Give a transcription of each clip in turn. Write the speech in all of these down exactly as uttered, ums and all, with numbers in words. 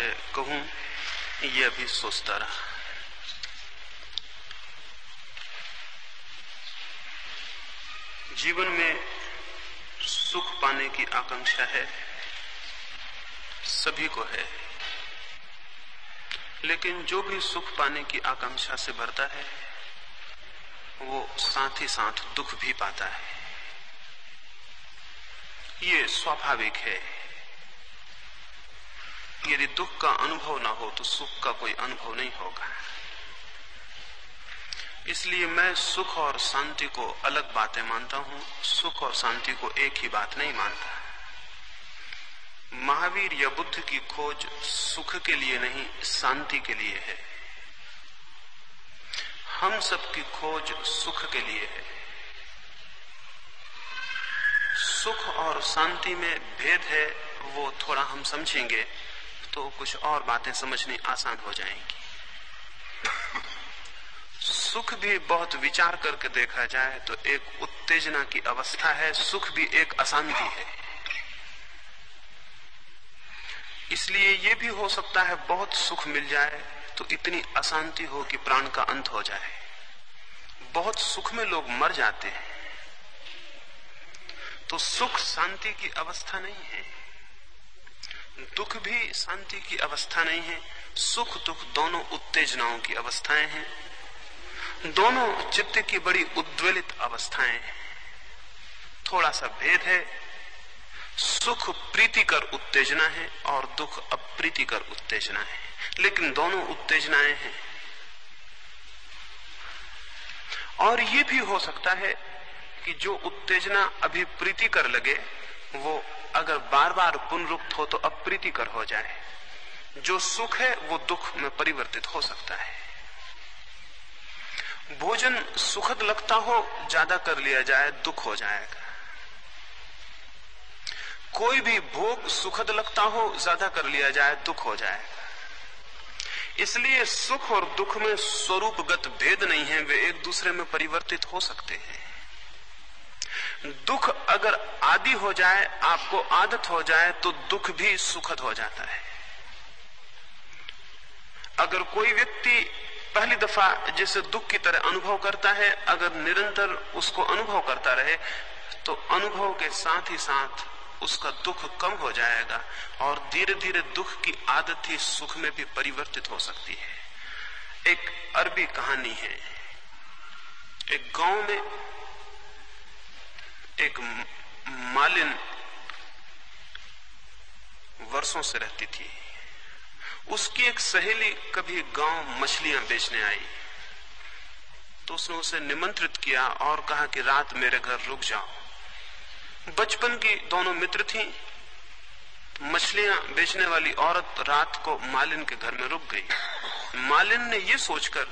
से कहूं, ये अभी सोचता रहा। जीवन में सुख पाने की आकांक्षा है, सभी को है, लेकिन जो भी सुख पाने की आकांक्षा से भरता है वो साथ ही साथ दुख भी पाता है। ये स्वाभाविक है। यदि दुख का अनुभव ना हो तो सुख का कोई अनुभव नहीं होगा। इसलिए मैं सुख और शांति को अलग बातें मानता हूं, सुख और शांति को एक ही बात नहीं मानता। महावीर या बुद्ध की खोज सुख के लिए नहीं, शांति के लिए है। हम सबकी खोज सुख के लिए है। सुख और शांति में भेद है, वो थोड़ा हम समझेंगे तो कुछ और बातें समझनी आसान हो जाएंगी। सुख भी बहुत विचार करके देखा जाए तो एक उत्तेजना की अवस्था है, सुख भी एक अशांति है। इसलिए ये भी हो सकता है बहुत सुख मिल जाए तो इतनी अशांति हो कि प्राण का अंत हो जाए। बहुत सुख में लोग मर जाते हैं। तो सुख शांति की अवस्था नहीं है, दुख भी शांति की अवस्था नहीं है। सुख दुख दोनों उत्तेजनाओं की अवस्थाएं हैं, दोनों चित्त की बड़ी उद्वेलित अवस्थाएं हैं। थोड़ा सा भेद है, सुख प्रीतिकर उत्तेजना है और दुख अप्रीतिकर उत्तेजना है, लेकिन दोनों उत्तेजनाएं हैं। और ये भी हो सकता है कि जो उत्तेजना अभी प्रीतिकर लगे वो अगर बार बार पुनरुक्त हो तो अप्रीतिकर हो जाए। जो सुख है वो दुख में परिवर्तित हो सकता है। भोजन सुखद लगता हो, ज्यादा कर लिया जाए दुख हो जाएगा। कोई भी भोग सुखद लगता हो, ज्यादा कर लिया जाए दुख हो जाएगा। इसलिए सुख और दुख में स्वरूपगत भेद नहीं है, वे एक दूसरे में परिवर्तित हो सकते हैं। दुख अगर आदि हो जाए, आपको आदत हो जाए, तो दुख भी सुखद हो जाता है। अगर कोई व्यक्ति पहली दफा जैसे दुख की तरह अनुभव करता है, अगर निरंतर उसको अनुभव करता रहे तो अनुभव के साथ ही साथ उसका दुख कम हो जाएगा और धीरे धीरे दुख की आदत ही सुख में भी परिवर्तित हो सकती है। एक अरबी कहानी है। एक गांव में एक मालिन वर्षों से रहती थी। उसकी एक सहेली कभी गांव मछलियां बेचने आई तो उसने उसे निमंत्रित किया और कहा कि रात मेरे घर रुक जाओ। बचपन की दोनों मित्र थीं। मछलियां बेचने वाली औरत रात को मालिन के घर में रुक गई। मालिन ने यह सोचकर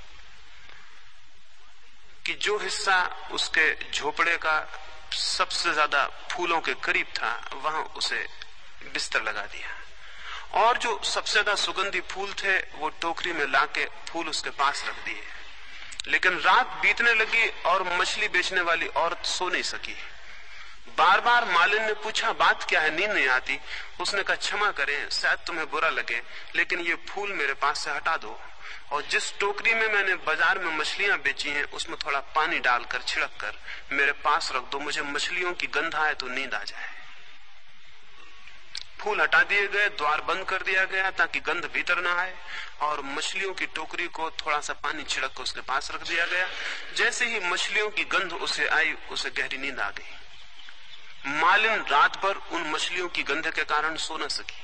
कि जो हिस्सा उसके झोपड़े का सबसे ज्यादा फूलों के करीब था वहां उसे बिस्तर लगा दिया और जो सबसे ज्यादा सुगंधी फूल थे वो टोकरी में लाके फूल उसके पास रख दिए। लेकिन रात बीतने लगी और मछली बेचने वाली औरत सो नहीं सकी। बार बार मालिन ने पूछा बात क्या है, नींद नहीं आती। उसने कहा क्षमा करें, शायद तुम्हें बुरा लगे, लेकिन ये फूल मेरे पास से हटा दो और जिस टोकरी में मैंने बाजार में मछलियां बेची हैं उसमें थोड़ा पानी डालकर छिड़क कर मेरे पास रख दो। मुझे मछलियों की गंध आए तो नींद आ जाए। फूल हटा दिए गए, द्वार बंद कर दिया गया ताकि गंध भीतर ना आए और मछलियों की टोकरी को थोड़ा सा पानी छिड़क कर उसके पास रख दिया गया। जैसे ही मछलियों की गंध उसे आई, उसे गहरी नींद आ गई। मालिन रात भर उन मछलियों की गंध के कारण सो न सकी।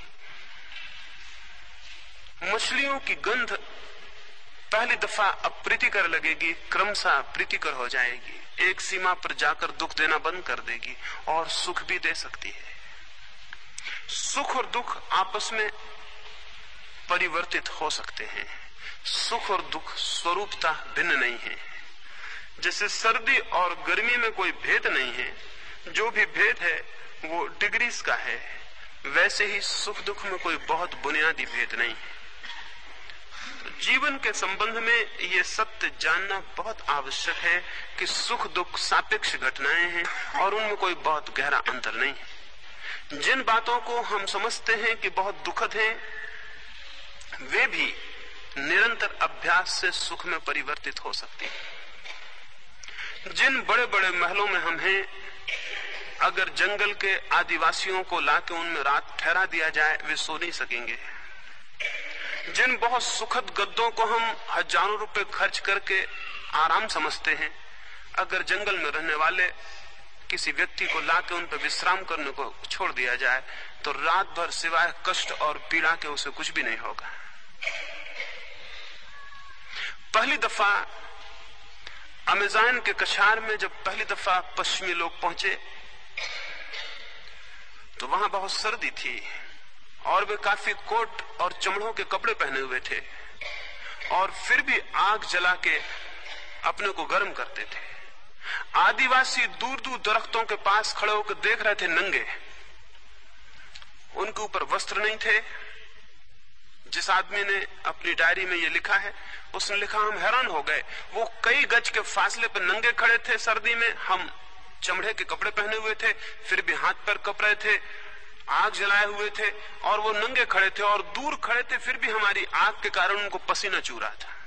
मछलियों की गंध पहली दफा अप्रीतिकर लगेगी, क्रमशः प्रीतिकर हो जाएगी, एक सीमा पर जाकर दुख देना बंद कर देगी और सुख भी दे सकती है। सुख और दुख आपस में परिवर्तित हो सकते हैं। सुख और दुख स्वरूपता भिन्न नहीं है। जैसे सर्दी और गर्मी में कोई भेद नहीं है, जो भी भेद है वो डिग्रीज का है, वैसे ही सुख दुख में कोई बहुत बुनियादी भेद नहीं है। जीवन के संबंध में ये सत्य जानना बहुत आवश्यक है कि सुख दुख सापेक्ष घटनाएं हैं और उनमें कोई बहुत गहरा अंतर नहीं है। जिन बातों को हम समझते हैं कि बहुत दुखद हैं, वे भी निरंतर अभ्यास से सुख में परिवर्तित हो सकती हैं। जिन बड़े बड़े महलों में हम हैं, अगर जंगल के आदिवासियों को लाके उनमें रात ठहरा दिया जाए, वे सो नहीं सकेंगे। जिन बहुत सुखद गद्दों को हम हजारों रुपए खर्च करके आराम समझते हैं, अगर जंगल में रहने वाले किसी व्यक्ति को लाके उन पर विश्राम करने को छोड़ दिया जाए, तो रात भर सिवाय कष्ट और पीड़ा के उसे कुछ भी नहीं होगा। पहली दफा अमेज़न के कछार में जब पहली दफा पश्चिमी लोग पहुंचे, तो वहां बहुत सर्दी थी और वे काफी कोट और चमड़ों के कपड़े पहने हुए थे, और फिर भी आग जला के अपने को गर्म करते थे। आदिवासी दूर दूर दरख्तों के पास खड़े होकर देख रहे थे, नंगे, उनके ऊपर वस्त्र नहीं थे। जिस आदमी ने अपनी डायरी में ये लिखा है, उसने लिखा, हम हैरान हो गए, वो कई गज के फासले पर नंगे खड़े थे सर्दी में, हम चमड़े के कपड़े पहने हुए थे, फिर भी हाथ पैर कप रहे थे, आग जलाए हुए थे, और वो नंगे खड़े थे और दूर खड़े थे, फिर भी हमारी आग के कारण उनको पसीना चू रहा था।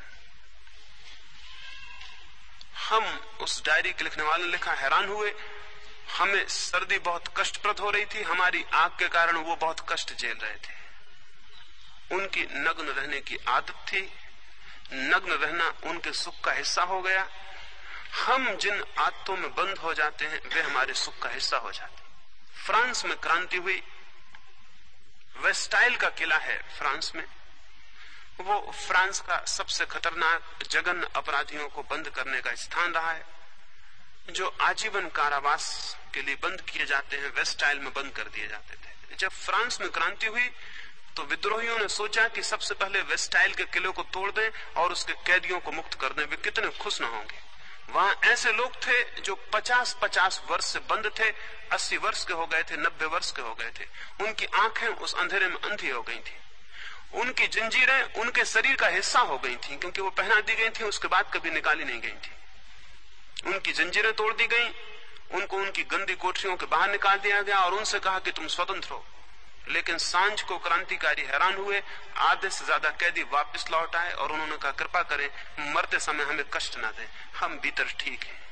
हम, उस डायरी के लिखने वाले ने लिखा, हैरान हुए, हमें सर्दी बहुत कष्टप्रद हो रही थी, हमारी आग के कारण वो बहुत कष्ट झेल रहे थे। उनकी नग्न रहने की आदत थी, नग्न रहना उनके सुख का हिस्सा हो गया। हम जिन आदतों में बंद हो जाते हैं, वे हमारे सुख का हिस्सा हो जाते हैं। फ्रांस में क्रांति हुई, वेस्टाइल का किला है फ्रांस में, वो फ्रांस का सबसे खतरनाक जघन्य अपराधियों को बंद करने का स्थान रहा है। जो आजीवन कारावास के लिए बंद किए जाते हैं, वेस्टाइल में बंद कर दिए जाते थे। जब फ्रांस में क्रांति हुई, तो विद्रोहियों ने सोचा कि सबसे पहले वेस्टाइल के किले को तोड़ दें और उसके कैदियों को मुक्त कर दें। वे कितने खुश न होंगे। वहां ऐसे लोग थे जो पचास पचास वर्ष से बंद थे, अस्सी वर्ष के हो गए थे, नब्बे वर्ष के हो गए थे। उनकी आंखें उस अंधेरे में अंधी हो गई थी, उनकी जंजीरें उनके शरीर का हिस्सा हो गई थी, क्योंकि वो पहना दी गई थी, उसके बाद कभी निकाली नहीं गई थी। उनकी जंजीरें तोड़ दी गई, उनको उनकी गंदी कोठरियों के बाहर निकाल दिया गया और उनसे कहा कि तुम स्वतंत्र हो। लेकिन सांझ को क्रांतिकारी हैरान हुए, आधे से ज्यादा कैदी वापस लौट आए और उन्होंने कहा, कृपा करें मरते समय हमें कष्ट ना दें, हम भीतर ठीक हैं,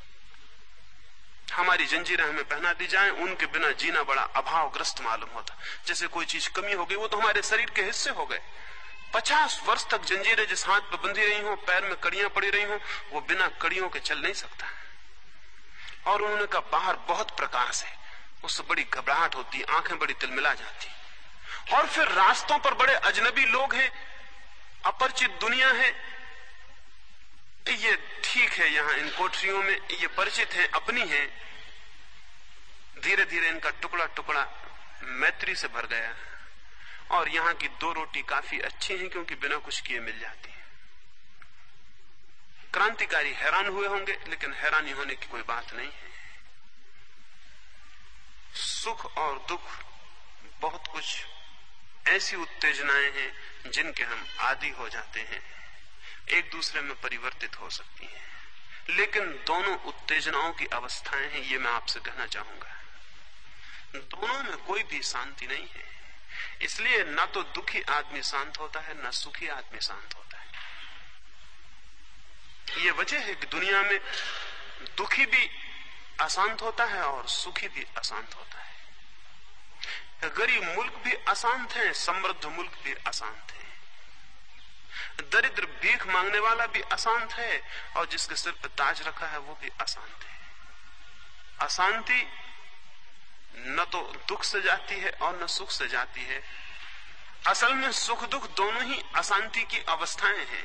हमारी जंजीरें हमें पहना दी जाएं। उनके बिना जीना बड़ा अभावग्रस्त मालूम होता, जैसे कोई चीज कमी हो गई। वो तो हमारे शरीर के हिस्से हो गए। पचास वर्ष तक जंजीरें जिस हाथ पर बंधी रही हो, पैर में कड़ियां पड़ी रही हो, वो बिना कड़ियों के चल नहीं सकता। और उन्होंने कहा, बाहर बहुत प्रकाश है, उससे बड़ी घबराहट होती, आंखें बड़ी तिलमिला जाती। और फिर रास्तों पर बड़े अजनबी लोग हैं, अपरिचित दुनिया है। ये ठीक है, यहाँ इन कोठरियों में ये परिचित हैं, अपनी हैं। धीरे धीरे इनका टुकड़ा टुकड़ा मैत्री से भर गया, और यहाँ की दो रोटी काफी अच्छी हैं, क्योंकि बिना कुछ किए मिल जाती है। क्रांतिकारी हैरान हुए होंगे, लेकिन हैरानी होने की कोई बात नहीं है। सुख और दुख बहुत कुछ ऐसी उत्तेजनाएं हैं जिनके हम आदी हो जाते हैं, एक दूसरे में परिवर्तित हो सकती हैं। लेकिन दोनों उत्तेजनाओं की अवस्थाएं हैं, ये मैं आपसे कहना चाहूंगा। दोनों में कोई भी शांति नहीं है। इसलिए ना तो दुखी आदमी शांत होता है, ना सुखी आदमी शांत होता है। ये वजह है कि दुनिया में दुखी भी अशांत होता है और सुखी भी अशांत होता है। गरीब मुल्क भी अशांत है, समृद्ध मुल्क भी अशांत है। दरिद्र भीख मांगने वाला भी अशांत है, और जिसके सिर पर ताज रखा है वो भी अशांत है। अशांति न तो दुख से जाती है और न सुख से जाती है। असल में सुख दुख दोनों ही अशांति की अवस्थाएं हैं।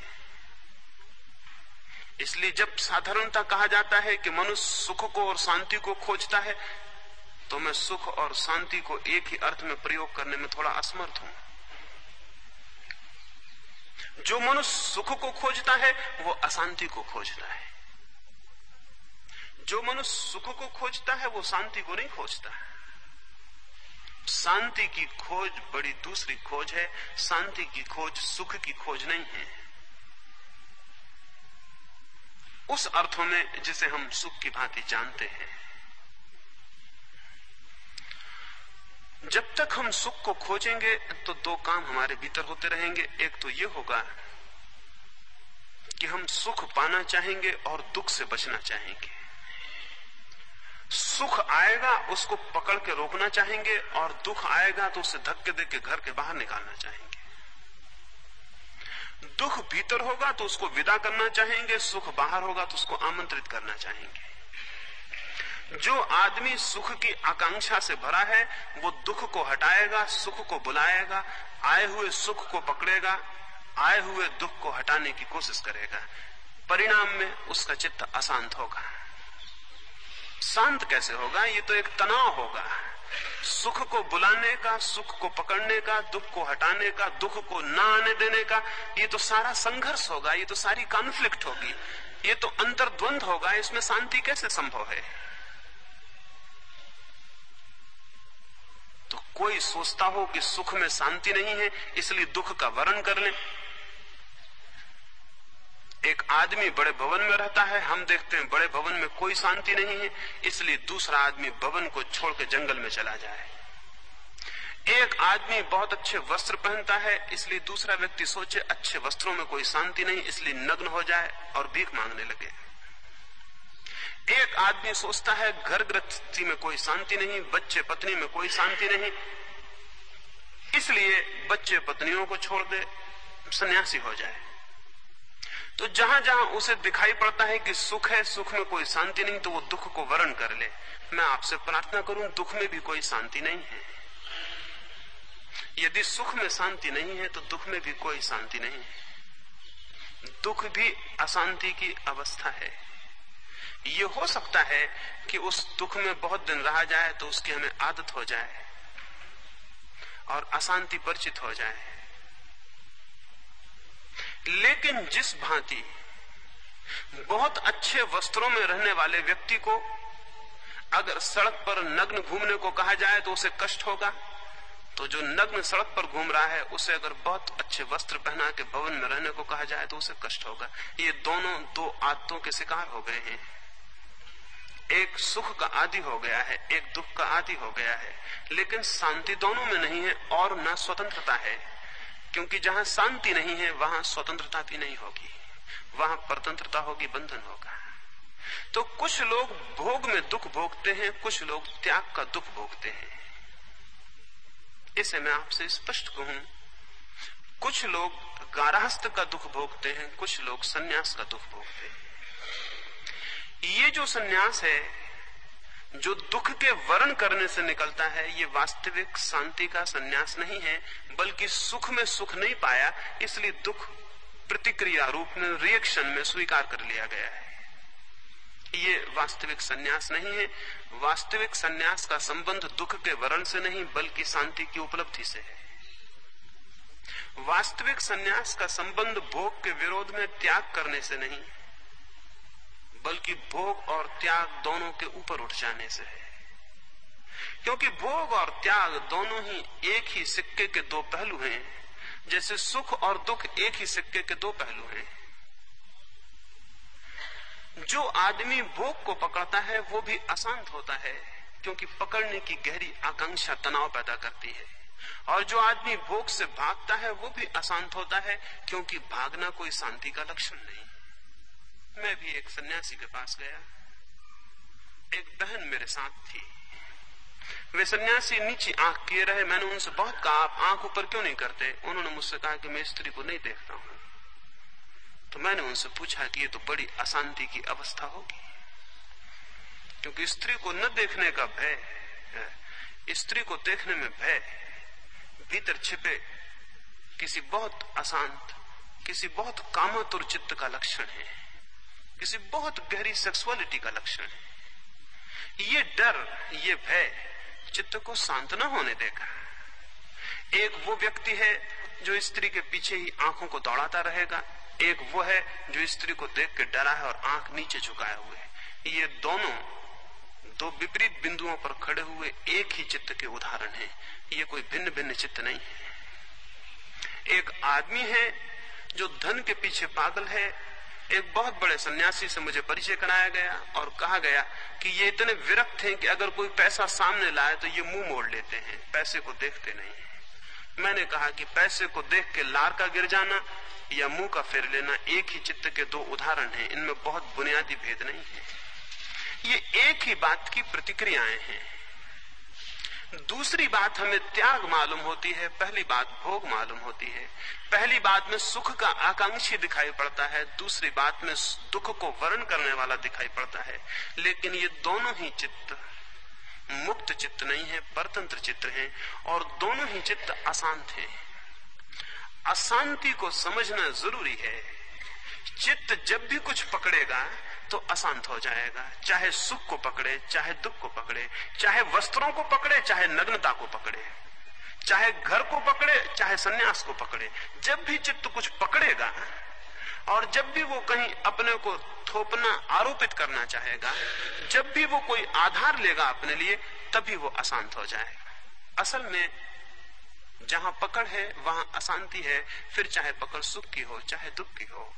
इसलिए जब साधारणता कहा जाता है कि मनुष्य सुख को और शांति को खोजता है, तो मैं सुख और शांति को एक ही अर्थ में प्रयोग करने में थोड़ा असमर्थ हूं। जो मनुष्य सुख को खोजता है वो अशांति को खोजता है। जो मनुष्य सुख को खोजता है वो शांति को नहीं खोजता है। शांति की खोज बड़ी दूसरी खोज है। शांति की खोज सुख की खोज नहीं है, उस अर्थों में जिसे हम सुख की भांति जानते हैं। जब तक हम सुख को खोजेंगे तो दो काम हमारे भीतर होते रहेंगे। एक तो ये होगा कि हम सुख पाना चाहेंगे और दुख से बचना चाहेंगे। सुख आएगा उसको पकड़ के रोकना चाहेंगे और दुख आएगा तो उसे धक्के दे के घर के बाहर निकालना चाहेंगे। दुख भीतर होगा तो उसको विदा करना चाहेंगे, सुख बाहर होगा तो उसको आमंत्रित करना चाहेंगे। जो आदमी सुख की आकांक्षा से भरा है वो दुख को हटाएगा, सुख को बुलाएगा, आए हुए सुख को पकड़ेगा, आए हुए दुख को हटाने की कोशिश करेगा। परिणाम में उसका चित्त अशांत होगा। शांत कैसे होगा? ये तो एक तनाव होगा। सुख को बुलाने का, सुख को पकड़ने का, दुख को हटाने का, दुख को ना आने देने का, ये तो सारा संघर्ष होगा, ये तो सारी कॉन्फ्लिक्ट होगी, ये तो अंतर्द्वंद होगा। इसमें शांति कैसे संभव है? तो कोई सोचता हो कि सुख में शांति नहीं है इसलिए दुख का वर्ण कर लें। एक आदमी बड़े भवन में रहता है, हम देखते हैं बड़े भवन में कोई शांति नहीं है, इसलिए दूसरा आदमी भवन को छोड़ के जंगल में चला जाए। एक आदमी बहुत अच्छे वस्त्र पहनता है, इसलिए दूसरा व्यक्ति सोचे अच्छे वस्त्रों में कोई शांति नहीं, इसलिए नग्न हो जाए और भीख मांगने लगे। एक आदमी सोचता है घर गृहस्थी में कोई शांति नहीं, बच्चे पत्नी में कोई शांति नहीं, इसलिए बच्चे पत्नियों को छोड़ दे, सन्यासी हो जाए। तो जहां जहां उसे दिखाई पड़ता है कि सुख है, सुख में कोई शांति नहीं, तो वो दुख को वर्ण कर ले। मैं आपसे प्रार्थना करूं, दुख में भी कोई शांति नहीं है। यदि सुख में शांति नहीं है तो दुख में भी कोई शांति नहीं है। दुख भी अशांति की अवस्था है। ये हो सकता है कि उस दुख में बहुत दिन रहा जाए तो उसकी हमें आदत हो जाए और अशांति परिचित हो जाए। लेकिन जिस भांति बहुत अच्छे वस्त्रों में रहने वाले व्यक्ति को अगर सड़क पर नग्न घूमने को कहा जाए तो उसे कष्ट होगा, तो जो नग्न सड़क पर घूम रहा है उसे अगर बहुत अच्छे वस्त्र पहना के भवन में रहने को कहा जाए तो उसे कष्ट होगा। ये दोनों दो आदतों के शिकार हो गए हैं। एक सुख का आदी हो गया है, एक दुख का आदी हो गया है। लेकिन शांति दोनों में नहीं है और न स्वतंत्रता है, क्योंकि जहां शांति नहीं है वहां स्वतंत्रता भी नहीं होगी, वहां परतंत्रता होगी, बंधन होगा। तो कुछ लोग भोग में दुख भोगते हैं, कुछ लोग त्याग का दुख भोगते हैं। इसे मैं आपसे स्पष्ट कहूं, कुछ लोग गारहस्थ का दुख भोगते हैं, कुछ लोग सन्यास का दुख भोगते हैं। ये जो सन्यास है, जो दुख के वर्ण करने से निकलता है, ये वास्तविक शांति का सन्यास नहीं है, बल्कि सुख में सुख नहीं पाया इसलिए दुख प्रतिक्रिया रूप में, रिएक्शन में स्वीकार कर लिया गया है। ये वास्तविक सन्यास नहीं है। वास्तविक सन्यास का संबंध दुख के वर्ण से नहीं बल्कि शांति की उपलब्धि से है। वास्तविक सन्यास का संबंध भोग के विरोध में त्याग करने से नहीं बल्कि भोग और त्याग दोनों के ऊपर उठ जाने से है। क्योंकि भोग और त्याग दोनों ही एक ही सिक्के के दो पहलू हैं, जैसे सुख और दुख एक ही सिक्के के दो पहलू हैं। जो आदमी भोग को पकड़ता है वो भी अशांत होता है, क्योंकि पकड़ने की गहरी आकांक्षा तनाव पैदा करती है। और जो आदमी भोग से भागता है वो भी अशांत होता है, क्योंकि भागना कोई शांति का लक्षण नहीं। मैं भी एक सन्यासी के पास गया, एक बहन मेरे साथ थी। वे सन्यासी नीचे आंख किए रहे। मैंने उनसे बहुत कहा, आप आंख ऊपर क्यों नहीं करते? उन्होंने मुझसे कहा कि मैं स्त्री को नहीं देखता हूं। तो मैंने उनसे पूछा कि ये तो बड़ी अशांति की अवस्था होगी, क्योंकि स्त्री को न देखने का भय, स्त्री को देखने में भय भीतर छिपे किसी बहुत अशांत, किसी बहुत कामातुर चित्त का लक्षण है, किसी बहुत गहरी सेक्सुअलिटी का लक्षण है। ये डर, ये भय चित्त को शांत न होने देगा। एक वो व्यक्ति है जो स्त्री के पीछे ही आंखों को दौड़ाता रहेगा, एक वो है जो स्त्री को देख के डरा है और आंख नीचे झुकाए हुए। ये दोनों दो विपरीत बिंदुओं पर खड़े हुए एक ही चित्त के उदाहरण हैं। ये कोई भिन्न भिन्न चित्त नहीं है। एक आदमी है जो धन के पीछे पागल है, एक बहुत बड़े सन्यासी से मुझे परिचय कराया गया और कहा गया कि ये इतने विरक्त हैं कि अगर कोई पैसा सामने लाए तो ये मुंह मोड़ लेते हैं, पैसे को देखते नहीं है। मैंने कहा कि पैसे को देख के लार का गिर जाना या मुंह का फेर लेना एक ही चित्त के दो उदाहरण हैं, इनमें बहुत बुनियादी भेद नहीं है। ये एक ही बात की प्रतिक्रियाएं हैं। दूसरी बात हमें त्याग मालूम होती है, पहली बात भोग मालूम होती है। पहली बात में सुख का आकांक्षी दिखाई पड़ता है, दूसरी बात में दुख को वर्ण करने वाला दिखाई पड़ता है। लेकिन ये दोनों ही चित्त मुक्त चित्त नहीं है, परतंत्र चित्त हैं, और दोनों ही चित्त अशांत हैं। अशांति को समझना जरूरी है। चित्त जब भी कुछ पकड़ेगा तो अशांत हो जाएगा, चाहे सुख को पकड़े, चाहे दुख को पकड़े, चाहे वस्त्रों को पकड़े, चाहे नग्नता को पकड़े, चाहे घर को पकड़े, चाहे सन्यास को पकड़े। जब भी चित्त कुछ पकड़ेगा और जब भी वो कहीं अपने को थोपना, आरोपित करना चाहेगा, जब भी वो कोई आधार लेगा अपने लिए, तभी वो अशांत हो जाएगा। असल में जहां पकड़ है वहां अशांति है, फिर चाहे पकड़ सुख की हो, चाहे दुख की हो,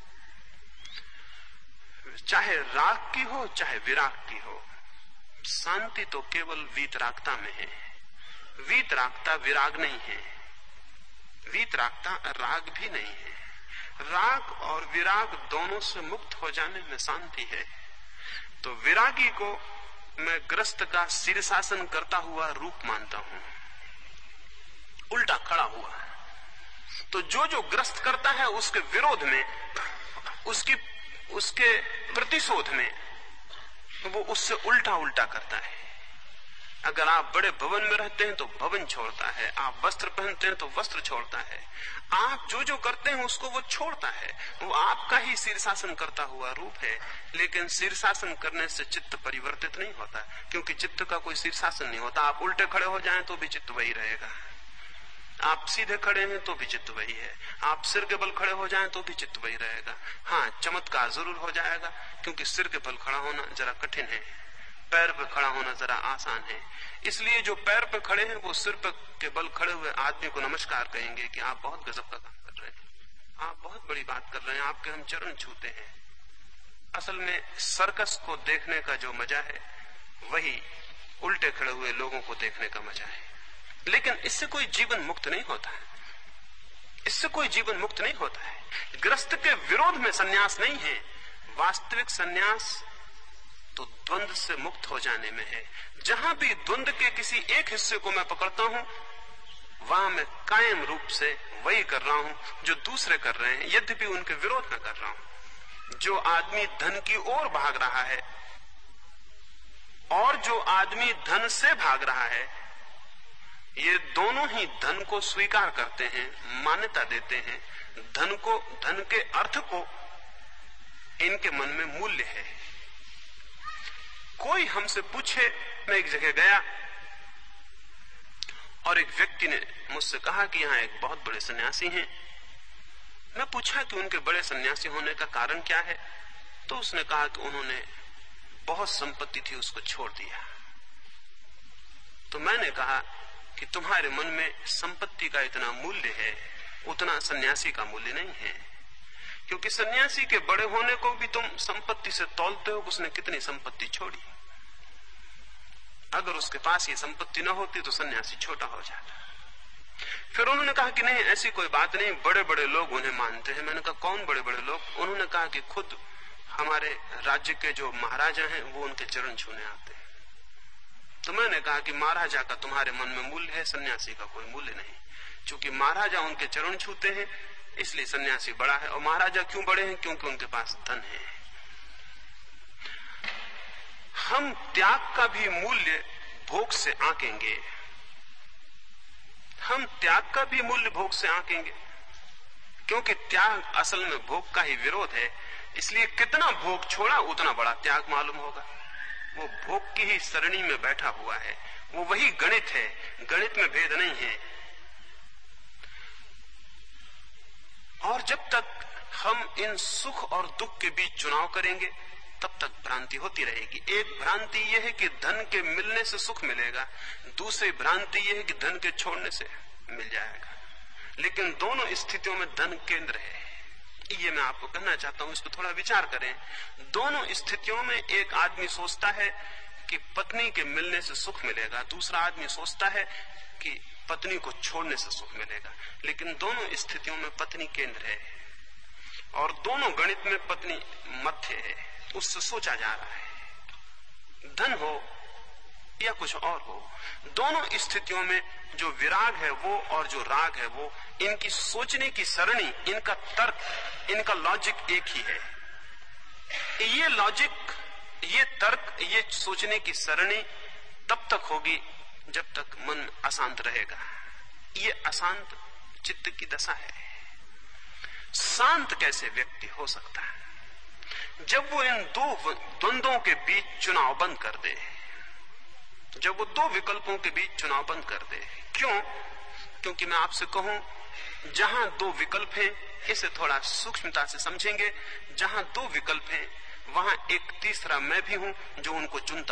चाहे राग की हो, चाहे विराग की हो। शांति तो केवल वीतरागता में है। वीतरागता विराग नहीं है, वीतरागता राग भी नहीं है। राग और विराग दोनों से मुक्त हो जाने में शांति है। तो विरागी को मैं ग्रस्त का शीर्षासन करता हुआ रूप मानता हूं, उल्टा खड़ा हुआ। तो जो जो ग्रस्त करता है उसके विरोध में, उसकी उसके प्रतिशोध में, वो उससे उल्टा उल्टा करता है। अगर आप बड़े भवन में रहते हैं तो भवन छोड़ता है, आप वस्त्र पहनते हैं तो वस्त्र छोड़ता है, आप जो जो करते हैं उसको वो छोड़ता है। वो आपका ही शीर्षासन करता हुआ रूप है। लेकिन शीर्षासन करने से चित्त परिवर्तित नहीं होता, क्योंकि चित्त का कोई शीर्षासन नहीं होता। आप उल्टे खड़े हो जाएं तो भी चित्त वही रहेगा, आप सीधे खड़े हैं तो भी चित्त वही है, आप सिर के बल खड़े हो जाएं तो भी चित्त वही रहेगा। हाँ, चमत्कार जरूर हो जाएगा, क्योंकि सिर के बल खड़ा होना जरा कठिन है, पैर पे खड़ा होना जरा आसान है। इसलिए जो पैर पे खड़े हैं वो सिर पे के बल खड़े हुए आदमी को नमस्कार कहेंगे कि आप बहुत गजब का काम कर रहे हैं, आप बहुत बड़ी बात कर रहे हैं, आपके हम चरण छूते हैं। असल में सर्कस को देखने का जो मजा है वही उल्टे खड़े हुए लोगों को देखने का मजा है। लेकिन इससे कोई जीवन मुक्त नहीं होता है, इससे कोई जीवन मुक्त नहीं होता है। ग्रस्त के विरोध में सन्यास नहीं है, वास्तविक सन्यास तो द्वंद्व से मुक्त हो जाने में है। जहां भी द्वंद्व के किसी एक हिस्से को मैं पकड़ता हूं, वहां मैं कायम रूप से वही कर रहा हूं जो दूसरे कर रहे हैं, यद्यपि उनके विरोध में कर रहा हूं। जो आदमी धन की ओर भाग रहा है और जो आदमी धन से भाग रहा है, ये दोनों ही धन को स्वीकार करते हैं, मान्यता देते हैं। धन को, धन के अर्थ को इनके मन में मूल्य है। कोई हमसे पूछे, मैं एक जगह गया और एक व्यक्ति ने मुझसे कहा कि यहाँ एक बहुत बड़े सन्यासी हैं। मैं पूछा कि उनके बड़े सन्यासी होने का कारण क्या है, तो उसने कहा कि उन्होंने बहुत संपत्ति थी, उसको छोड़ दिया। तो मैंने कहा कि तुम्हारे मन में संपत्ति का इतना मूल्य है, उतना सन्यासी का मूल्य नहीं है, क्योंकि सन्यासी के बड़े होने को भी तुम संपत्ति से तौलते हो, उसने कितनी संपत्ति छोड़ी। अगर उसके पास ये संपत्ति न होती तो सन्यासी छोटा हो जाता। फिर उन्होंने कहा कि नहीं, ऐसी कोई बात नहीं, बड़े बड़े लोग उन्हें मानते हैं। मैंने कहा कौन बड़े बड़े लोग? उन्होंने कहा कि खुद हमारे राज्य के जो महाराजा हैं वो उनके चरण छूने आते हैं। तो मैंने कहा कि महाराजा का तुम्हारे मन में मूल्य है, सन्यासी का कोई मूल्य नहीं। क्योंकि महाराजा उनके चरण छूते हैं इसलिए सन्यासी बड़ा है। और महाराजा क्यों बड़े हैं? क्योंकि उनके पास धन है। हम त्याग का भी मूल्य भोग से आंकेंगे, हम त्याग का भी मूल्य भोग से आंकेंगे, क्योंकि त्याग असल में भोग का ही विरोध है। इसलिए कितना भोग छोड़ा उतना बड़ा त्याग मालूम होगा। वो भोग की ही सरणी में बैठा हुआ है, वो वही गणित है, गणित में भेद नहीं है। और जब तक हम इन सुख और दुख के बीच चुनाव करेंगे तब तक भ्रांति होती रहेगी। एक भ्रांति यह है कि धन के मिलने से सुख मिलेगा, दूसरी भ्रांति यह है कि धन के छोड़ने से मिल जाएगा। लेकिन दोनों स्थितियों में धन केंद्र है, ये मैं आपको कहना चाहता हूं, इस पर थोड़ा विचार करें। दोनों स्थितियों में एक आदमी सोचता है कि पत्नी के मिलने से सुख मिलेगा, दूसरा आदमी सोचता है कि पत्नी को छोड़ने से सुख मिलेगा। लेकिन दोनों स्थितियों में पत्नी केंद्र है और दोनों गणित में पत्नी मध्य है, उससे सोचा जा रहा है। धन हो या कुछ और हो, दोनों स्थितियों में जो विराग है वो और जो राग है वो, इनकी सोचने की सरणी, इनका तर्क, इनका लॉजिक एक ही है। ये लॉजिक, ये तर्क, ये सोचने की सरणी तब तक होगी जब तक मन अशांत रहेगा। ये अशांत चित्त की दशा है। शांत कैसे व्यक्ति हो सकता है? जब वो इन दो द्वंद्वों के बीच चुनाव बंद कर दे, जब वो दो विकल्पों के बीच चुनाव बंद कर दे। क्यों? क्योंकि मैं आपसे कहूं, जहां दो विकल्प हैं, इसे थोड़ा सूक्ष्मता से समझेंगे, जहां दो विकल्प हैं वहां एक तीसरा मैं भी हूं जो उनको चुनता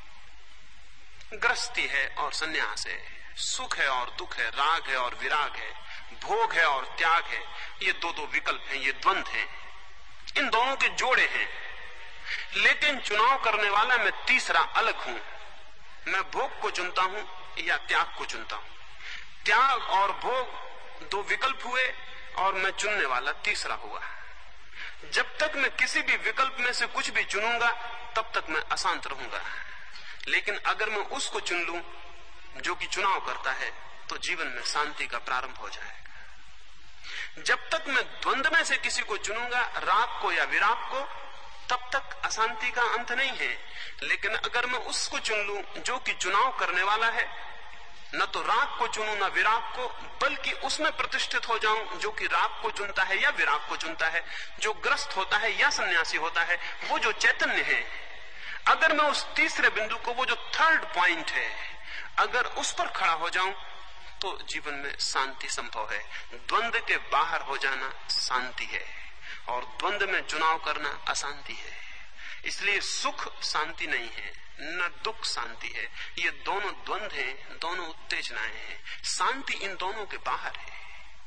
हूं। गृहस्थी है और संन्यास है, सुख है और दुख है, राग है और विराग है, भोग है और त्याग है। ये दो दो विकल्प हैं, ये द्वंद्व हैं, इन दोनों के जोड़े हैं। लेकिन चुनाव करने वाला मैं तीसरा अलग हूं। मैं भोग को चुनता हूं या त्याग को चुनता हूं। त्याग और भोग दो विकल्प हुए और मैं चुनने वाला तीसरा हुआ। जब तक मैं किसी भी विकल्प में से कुछ भी चुनूंगा तब तक मैं अशांत रहूंगा। लेकिन अगर मैं उसको चुन लूं जो कि चुनाव करता है तो जीवन में शांति का प्रारंभ हो जाएगा। जब तक मैं द्वंद्व में से किसी को चुनूंगा, राग को या विराग को, तब तक अशांति का अंत नहीं है। लेकिन अगर मैं उसको चुन लूं जो कि चुनाव करने वाला है, न तो राग को चुनूं न विराग को, बल्कि उसमें प्रतिष्ठित हो जाऊं जो कि राग को चुनता है या विराग को चुनता है, जो ग्रस्त होता है या सन्यासी होता है, वो जो चैतन्य है, अगर मैं उस तीसरे बिंदु को, वो जो थर्ड पॉइंट है, अगर उस पर खड़ा हो जाऊं तो जीवन में शांति संभव है। द्वंद्व के बाहर हो जाना शांति है और द्वंद्व में चुनाव करना अशांति है। इसलिए सुख शांति नहीं है, न दुख शांति है। ये दोनों द्वंद्व हैं, दोनों उत्तेजनाएं हैं। शांति इन दोनों के बाहर है,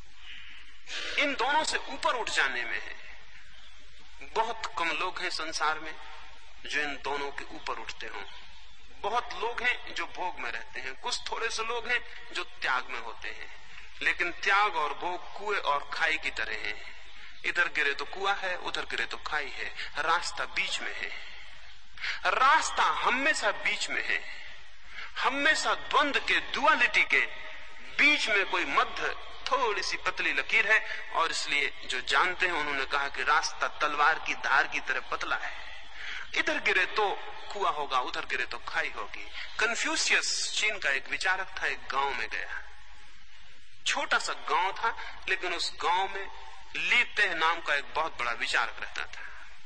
इन दोनों से ऊपर उठ जाने में है। बहुत कम लोग हैं संसार में जो इन दोनों के ऊपर उठते हों। बहुत लोग हैं जो भोग में रहते हैं, कुछ थोड़े से लोग हैं जो त्याग में होते हैं। लेकिन त्याग और भोग कुएं और खाई की तरह हैं। इधर गिरे तो कुआं है, उधर गिरे तो खाई है, रास्ता बीच में है। रास्ता हमेशा बीच में है। हमेशा द्वंद्व के, डुअलिटी के बीच में कोई मध्य थोड़ी सी पतली लकीर है। और इसलिए जो जानते हैं उन्होंने कहा कि रास्ता तलवार की धार की तरह पतला है। इधर गिरे तो कुआं होगा, उधर गिरे तो खाई होगी। कन्फ्यूशियस चीन का एक विचारक था, एक गांव में गया। छोटा सा गांव था, लेकिन उस गांव में ली तेह नाम का एक बहुत बड़ा विचारक रहता था।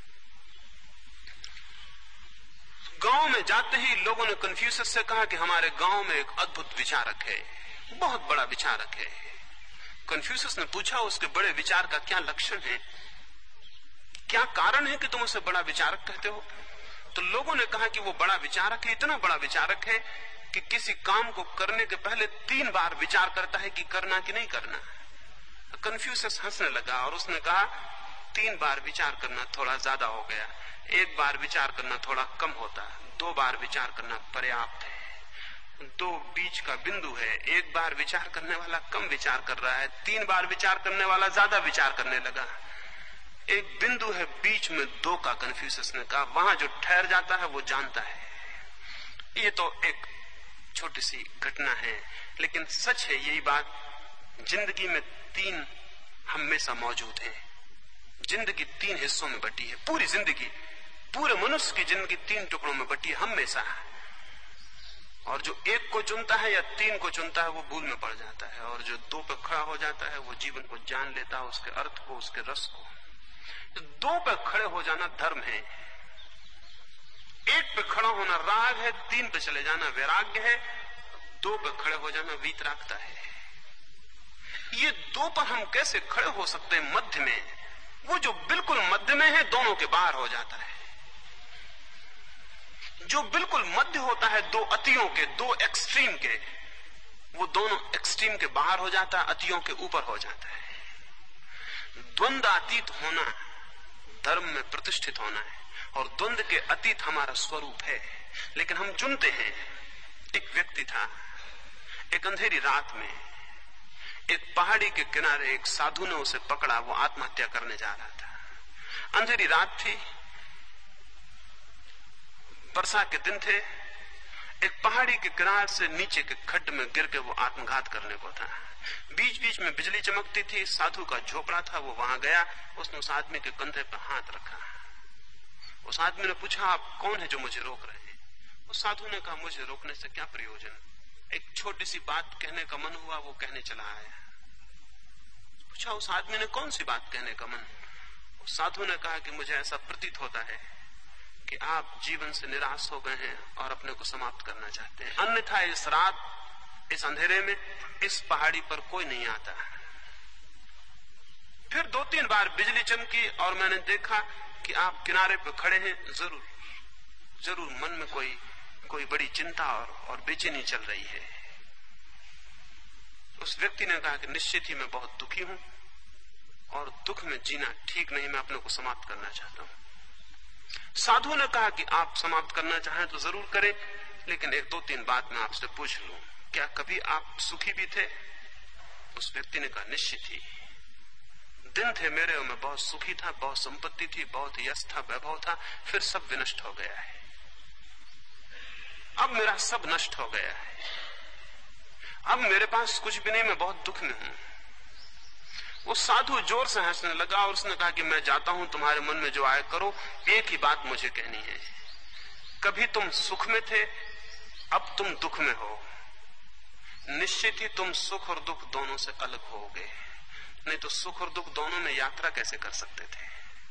गांव में जाते ही लोगों ने कन्फ्यूशियस से कहा कि हमारे गांव में एक अद्भुत विचारक है, बहुत बड़ा विचारक है। कन्फ्यूशियस ने पूछा उसके बड़े विचार का क्या लक्षण है, क्या कारण है कि तुम उसे बड़ा विचारक कहते हो? तो लोगों ने कहा कि वो बड़ा विचारक है, इतना बड़ा विचारक है कि किसी काम को करने के पहले तीन बार विचार करता है कि करना कि नहीं करना। कन्फ्यूशियस हंसने लगा और उसने कहा, तीन बार विचार करना थोड़ा ज्यादा हो गया, एक बार विचार करना थोड़ा कम होता, दो बार विचार करना पर्याप्त है। दो बीच का बिंदु है, एक बार विचार करने वाला कम विचार कर रहा है, तीन बार विचार करने वाला ज्यादा विचार करने लगा। एक बिंदु है बीच में दो का, कन्फ्यूशियस ने कहा, वहां जो ठहर जाता है वो जानता है। ये तो एक छोटी सी घटना है, लेकिन सच है यही बात। जिंदगी में तीन हमेशा मौजूद है। जिंदगी तीन हिस्सों में बटी है, पूरी जिंदगी, पूरे मनुष्य की जिंदगी तीन टुकड़ों में बटी है हमेशा। और जो एक को चुनता है या तीन को चुनता है वो भूल में पड़ जाता है, और जो दो पे खड़ा हो जाता है वो जीवन को जान लेता है, उसके अर्थ को, उसके रस को। दो पे खड़े हो जाना धर्म है, एक पे खड़ा होना राग है, तीन पे चले जाना वैराग्य है, दो पे खड़े हो जाना वीतरागता है। ये दो पर हम कैसे खड़े हो सकते हैं मध्य में? वो जो बिल्कुल मध्य में है दोनों के बाहर हो जाता है। जो बिल्कुल मध्य होता है दो अतियों के, दो एक्सट्रीम के, वो दोनों एक्सट्रीम के बाहर हो जाता है, अतियों के ऊपर हो जाता है। द्वंद्वातीत होना धर्म में प्रतिष्ठित होना है, और द्वंद्व के अतीत हमारा स्वरूप है। लेकिन हम चुनते हैं। एक व्यक्ति था, एक अंधेरी रात में एक पहाड़ी के किनारे एक साधु ने उसे पकड़ा, वो आत्महत्या करने जा रहा था। अंधेरी रात थी, वर्षा के दिन थे। एक पहाड़ी के किनारे से नीचे के खड्ड में गिर के वो आत्मघात करने को था। बीच बीच में बिजली चमकती थी। साधु का झोपड़ा था, वो वहां गया, उसने उस आदमी के कंधे पर हाथ रखा। उस आदमी ने पूछा, आप कौन है जो मुझे रोक रहे हैं? उस साधु ने कहा, मुझे रोकने से क्या प्रयोजन, एक छोटी सी बात कहने का मन हुआ, वो कहने चला आया। पूछा उस आदमी ने, कौन सी बात कहने का मन? उस साधु ने कहा कि मुझे ऐसा प्रतीत होता है कि आप जीवन से निराश हो गए हैं और अपने को समाप्त करना चाहते हैं, अन्यथा इस रात, इस अंधेरे में, इस पहाड़ी पर कोई नहीं आता। फिर दो तीन बार बिजली चमकी और मैंने देखा कि आप किनारे पर खड़े हैं। जरूर जरूर मन में कोई कोई बड़ी चिंता और, और बेचैनी चल रही है। उस व्यक्ति ने कहा कि निश्चित ही मैं बहुत दुखी हूं और दुख में जीना ठीक नहीं, मैं अपने को समाप्त करना चाहता हूं। साधु ने कहा कि आप समाप्त करना चाहें तो जरूर करें, लेकिन एक दो तीन बात मैं आपसे पूछ लूं, क्या कभी आप सुखी भी थे? उस व्यक्ति ने कहा, निश्चित ही। दिन थे मेरे और मैं बहुत सुखी था, बहुत संपत्ति थी, बहुत यश था, वैभव था, फिर सब विनष्ट हो गया है। अब मेरा सब नष्ट हो गया है, अब मेरे पास कुछ भी नहीं, मैं बहुत दुख में हूं। वो साधु जोर से हंसने लगा और उसने कहा कि मैं जाता हूं, तुम्हारे मन में जो आए करो, एक ही बात मुझे कहनी है, कभी तुम सुख में थे, अब तुम दुख में हो। निश्चित ही तुम सुख और दुख दोनों से अलग होगे, नहीं तो सुख और दुख दोनों में यात्रा कैसे कर सकते थे?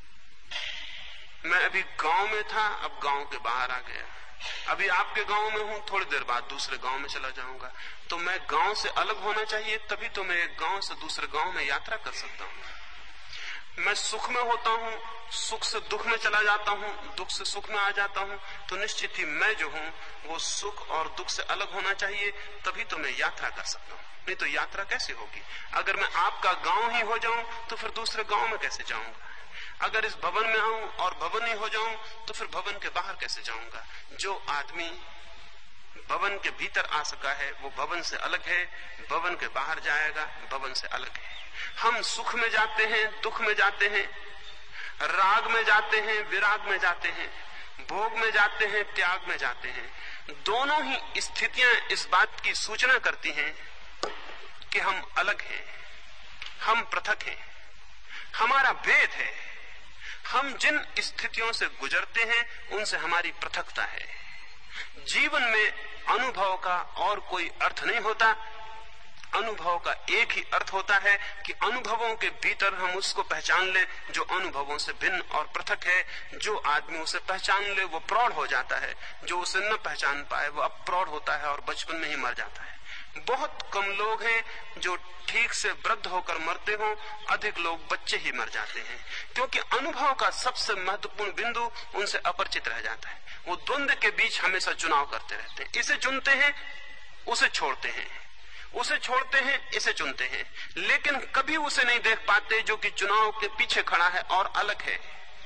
मैं अभी गांव में था, अब गांव के बाहर आ गया, अभी आपके गांव में हूं, थोड़ी देर बाद दूसरे गांव में चला जाऊंगा। तो मैं गांव से अलग होना चाहिए, तभी तो मैं एक गांव से दूसरे गांव में यात्रा कर सकता हूं। मैं सुख में होता हूं, सुख से दुख में चला जाता हूं, दुख से सुख में आ जाता हूं, तो निश्चित ही मैं जो हूं वो सुख और दुख से अलग होना चाहिए, तभी तो मैं यात्रा कर सकता हूं। नहीं तो यात्रा कैसे होगी? अगर मैं आपका गांव ही हो जाऊं तो फिर दूसरे गांव में कैसे जाऊंगा? अगर इस भवन में आऊं और भवन ही हो जाऊं तो फिर भवन के बाहर कैसे जाऊंगा? जो आदमी भवन के भीतर आ सका है वो भवन से अलग है, भवन के बाहर जाएगा भवन से अलग है। हम सुख में जाते हैं, दुख में जाते हैं, राग में जाते हैं, विराग में जाते हैं, भोग में जाते हैं, त्याग में जाते हैं। दोनों ही स्थितियां इस बात की सूचना करती हैं कि हम अलग हैं, हम पृथक हैं, हमारा भेद है। हम जिन स्थितियों से गुजरते हैं उनसे हमारी पृथकता है। जीवन में अनुभव का और कोई अर्थ नहीं होता, अनुभव का एक ही अर्थ होता है कि अनुभवों के भीतर हम उसको पहचान ले जो अनुभवों से भिन्न और पृथक है। जो आदमी उसे पहचान ले वो प्रौढ़ हो जाता है, जो उसे न पहचान पाए वो अप्रौढ़ होता है और बचपन में ही मर जाता है। बहुत कम लोग हैं जो ठीक से वृद्ध होकर मरते हों, अधिक लोग बच्चे ही मर जाते हैं, क्योंकि अनुभव का सबसे महत्वपूर्ण बिंदु उनसे अपरिचित रह जाता है। वो द्वंद्व के बीच हमेशा चुनाव करते रहते हैं, इसे चुनते हैं, उसे छोड़ते हैं, उसे छोड़ते हैं, इसे चुनते हैं, लेकिन कभी उसे नहीं देख पाते जो कि चुनाव के पीछे खड़ा है और अलग है।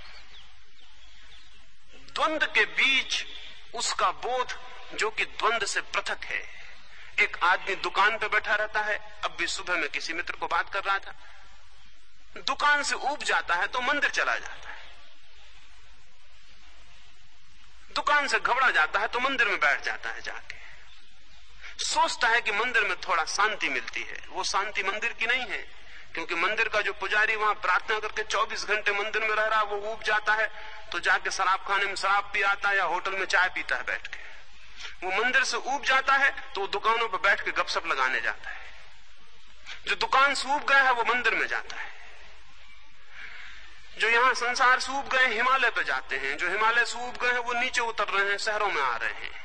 द्वंद्व के बीच उसका बोध जो कि द्वंद्व से पृथक है। एक आदमी दुकान पे बैठा रहता है, अब भी सुबह में किसी मित्र को बात कर रहा था, दुकान से ऊब जाता है तो मंदिर चला जाता है, दुकान से घबरा जाता है तो मंदिर में बैठ जाता है, जाके सोचता है कि मंदिर में थोड़ा शांति मिलती है। वो शांति मंदिर की नहीं है, क्योंकि मंदिर का जो पुजारी वहां प्रार्थना करके चौबीस घंटे मंदिर में रह रहा है, वो ऊब जाता है तो जाके शराब खाने में शराब पी आता है या होटल में चाय पीता है बैठ के। वो मंदिर से ऊब जाता है तो वो दुकानों पर बैठ के गपशप लगाने जाता है। जो दुकान से ऊब गया है वो मंदिर में जाता है। जो यहां संसार से ऊब गए हिमालय पे जाते हैं, जो हिमालय से ऊब गए हैं वो नीचे उतर रहे हैं, शहरों में आ रहे हैं।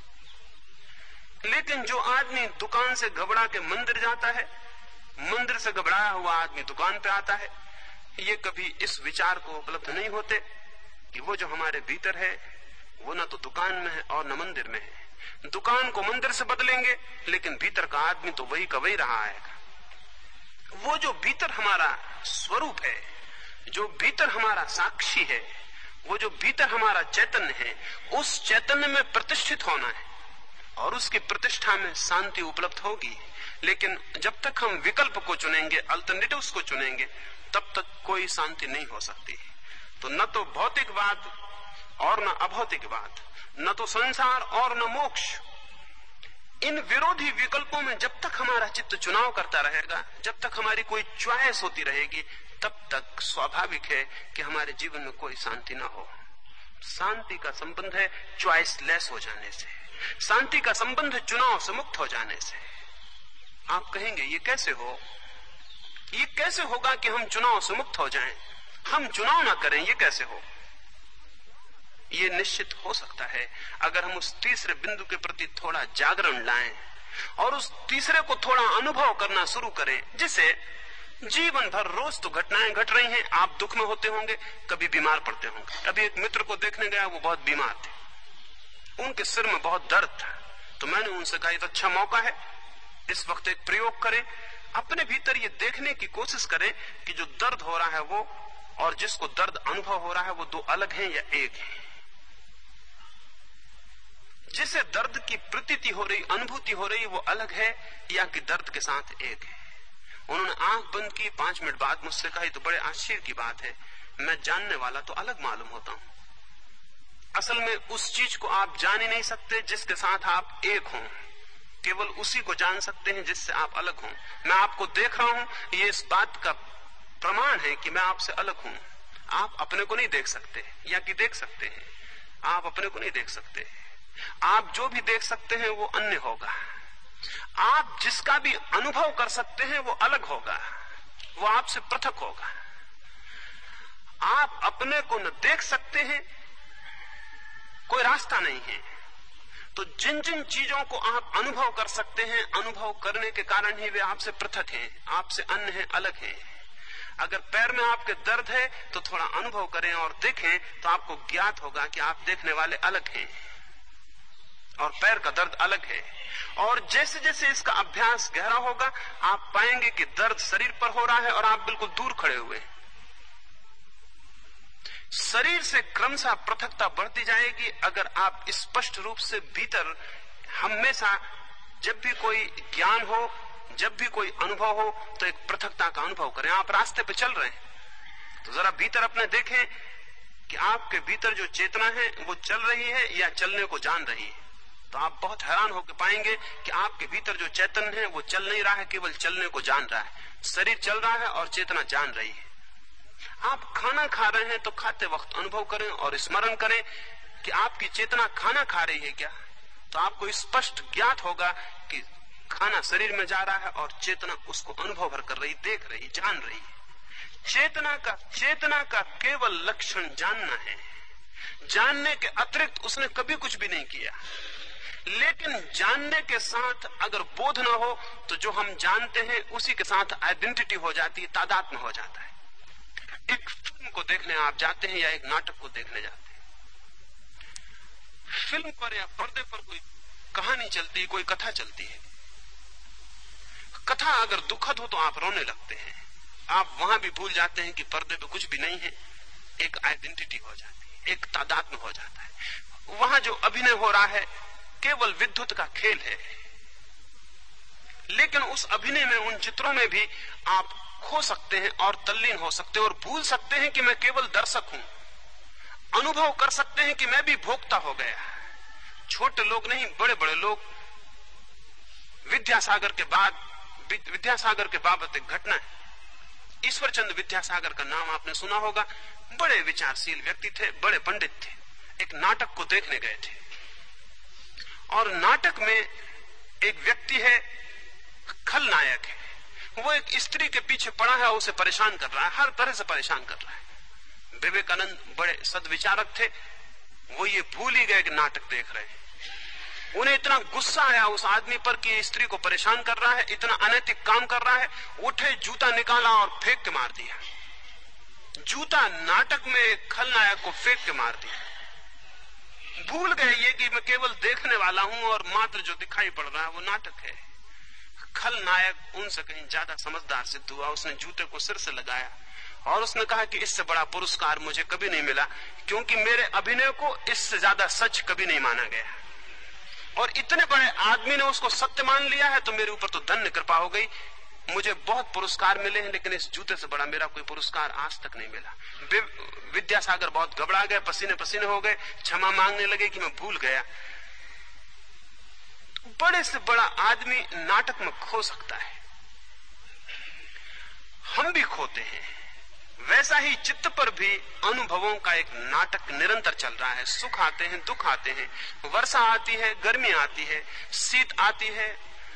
लेकिन जो आदमी दुकान से घबरा के मंदिर जाता है, मंदिर से घबराया हुआ आदमी दुकान पे आता है, ये कभी इस विचार को उपलब्ध नहीं होते कि वो जो हमारे भीतर है वो न तो दुकान में है और न मंदिर में है। दुकान को मंदिर से बदलेंगे लेकिन भीतर का आदमी तो वही का वही रहा आएगा। वो जो भीतर हमारा स्वरूप है, जो भीतर हमारा साक्षी है, वो जो भीतर हमारा चैतन्य है, उस चैतन्य में प्रतिष्ठित होना है और उसकी प्रतिष्ठा में शांति उपलब्ध होगी। लेकिन जब तक हम विकल्प को चुनेंगे, अल्टरनेटिव्स को चुनेंगे, तब तक कोई शांति नहीं हो सकती। तो न तो भौतिकवाद और न अभौतिकवाद, न तो संसार और न मोक्ष, इन विरोधी विकल्पों में जब तक हमारा चित्त चुनाव करता रहेगा, जब तक हमारी कोई च्वाइस होती रहेगी, तब तक स्वाभाविक है कि हमारे जीवन में कोई शांति ना हो। शांति का संबंध है च्वाइस लेस हो जाने से, शांति का संबंध है चुनाव से मुक्त हो जाने से। आप कहेंगे ये कैसे हो, ये कैसे होगा कि हम चुनाव से मुक्त हो जाएं, हम चुनाव ना करें, ये कैसे हो? ये निश्चित हो सकता है अगर हम उस तीसरे बिंदु के प्रति थोड़ा जागरण लाएं और उस तीसरे को थोड़ा अनुभव करना शुरू करें, जिसे जीवन भर रोज तो घटनाएं घट रही हैं। आप दुख में होते होंगे, कभी बीमार पड़ते होंगे। अभी एक मित्र को देखने गया, वो बहुत बीमार थे, उनके सिर में बहुत दर्द था। तो मैंने उनसे कहा, तो अच्छा मौका है, इस वक्त एक प्रयोग करें, अपने भीतर ये देखने की कोशिश करें कि जो दर्द हो रहा है वो और जिसको दर्द अनुभव हो रहा है वो दो अलग हैं या एक है। जिसे दर्द की प्रतीति हो रही, अनुभूति हो रही, वो अलग है या कि दर्द के साथ एक है। उन्होंने आंख बंद की, पांच मिनट बाद मुझसे कहा, तो बड़े आश्चर्य की बात है, मैं जानने वाला तो अलग मालूम होता हूं। असल में उस चीज को आप जान ही नहीं सकते जिसके साथ आप एक हों, केवल उसी को जान सकते हैं जिससे आप अलग हों। मैं आपको देख रहा हूं, ये इस बात का प्रमाण है कि मैं आपसे अलग हूं। आप अपने को नहीं देख सकते, या कि देख सकते हैं, आप अपने को नहीं देख सकते। आप जो भी देख सकते हैं वो अन्य होगा। आप जिसका भी अनुभव कर सकते हैं वो अलग होगा, वो आपसे पृथक होगा। आप अपने को न देख सकते हैं, कोई रास्ता नहीं है। तो जिन जिन चीजों को आप अनुभव कर सकते हैं, अनुभव करने के कारण ही वे आपसे पृथक हैं, आपसे अन्य हैं, अलग हैं। अगर पैर में आपके दर्द है तो थोड़ा अनुभव करें और देखें, तो आपको ज्ञात होगा कि आप देखने वाले अलग हैं और पैर का दर्द अलग है। और जैसे जैसे इसका अभ्यास गहरा होगा, आप पाएंगे कि दर्द शरीर पर हो रहा है और आप बिल्कुल दूर खड़े हुए। शरीर से क्रमशः पृथकता बढ़ती जाएगी अगर आप स्पष्ट रूप से भीतर हमेशा, जब भी कोई ज्ञान हो, जब भी कोई अनुभव हो, तो एक पृथकता का अनुभव करें। आप रास्ते पे चल रहे हैं तो जरा भीतर अपने देखें कि आपके भीतर जो चेतना है वो चल रही है या चलने को जान रही है। तो आप बहुत हैरान होकर पाएंगे कि आपके भीतर जो चैतन्य है वो चल नहीं रहा है, केवल चलने को जान रहा है। शरीर चल रहा है और चेतना जान रही है। आप खाना खा रहे हैं तो खाते वक्त अनुभव करें और स्मरण करें कि आपकी चेतना खाना खा रही है क्या। तो आपको स्पष्ट ज्ञात होगा कि खाना शरीर में जा रहा है और चेतना उसको अनुभव भर कर रही, देख रही, जान रही है। चेतना का चेतना का केवल लक्षण जानना है। जानने के अतिरिक्त उसने कभी कुछ भी नहीं किया। लेकिन जानने के साथ अगर बोध न हो तो जो हम जानते हैं उसी के साथ आइडेंटिटी हो जाती है, तादात्म्य हो जाता है। एक फिल्म को देखने आप जाते हैं या एक नाटक को देखने जाते हैं, फिल्म पर या पर्दे पर कोई कहानी चलती है, कोई कथा चलती है। कथा अगर दुखद हो तो आप रोने लगते हैं, आप वहां भी भूल जाते हैं कि पर्दे पे कुछ भी नहीं है। एक आइडेंटिटी हो जाती है, एक तादात्म्य हो जाता है। वहां जो अभिनय हो रहा है केवल विद्युत का खेल है, लेकिन उस अभिनय में, उन चित्रों में भी आप खो सकते हैं और तल्लीन हो सकते हैं और भूल सकते हैं कि मैं केवल दर्शक हूं। अनुभव कर सकते हैं कि मैं भी भोक्ता हो गया। छोटे लोग नहीं, बड़े बड़े लोग। विद्यासागर के बाद विद्यासागर के बाबत एक घटना है। ईश्वरचंद विद्यासागर का नाम आपने सुना होगा। बड़े विचारशील व्यक्ति थे, बड़े पंडित थे। एक नाटक को देखने गए थे और नाटक में एक व्यक्ति है, खलनायक है। वो एक स्त्री के पीछे पड़ा है, उसे परेशान कर रहा है, हर तरह से परेशान कर रहा है। विवेकानंद बड़े सद्विचारक थे, वो ये भूल ही गए कि नाटक देख रहे हैं। उन्हें इतना गुस्सा आया उस आदमी पर कि स्त्री को परेशान कर रहा है, इतना अनैतिक काम कर रहा है। उठे, जूता निकाला और फेंक के मार दिया। जूता नाटक में खलनायक को फेंक के मार दिया। भूल गए ये कि मैं केवल देखने वाला हूं और मात्र जो दिखाई पड़ रहा है वो नाटक है। खलनायक उनसे कहीं ज्यादा समझदार सिद्ध हुआ। उसने जूते को सिर से लगाया और उसने कहा कि इससे बड़ा पुरस्कार मुझे कभी नहीं मिला, क्योंकि मेरे अभिनय को इससे ज्यादा सच कभी नहीं माना गया। और इतने बड़े आदमी ने उसको सत्य मान लिया है, तो मेरे ऊपर तो धन्य कृपा हो गई। मुझे बहुत पुरस्कार मिले हैं, लेकिन इस जूते से बड़ा मेरा कोई पुरस्कार आज तक नहीं मिला। विद्यासागर बहुत घबरा गए, पसीने पसीने हो गए, क्षमा मांगने लगे कि मैं भूल गया। बड़े से बड़ा आदमी नाटक में खो सकता है, हम भी खोते हैं। वैसा ही चित्त पर भी अनुभवों का एक नाटक निरंतर चल रहा है। सुख आते हैं, दुख आते हैं, वर्षा आती है, गर्मी आती है, शीत आती है,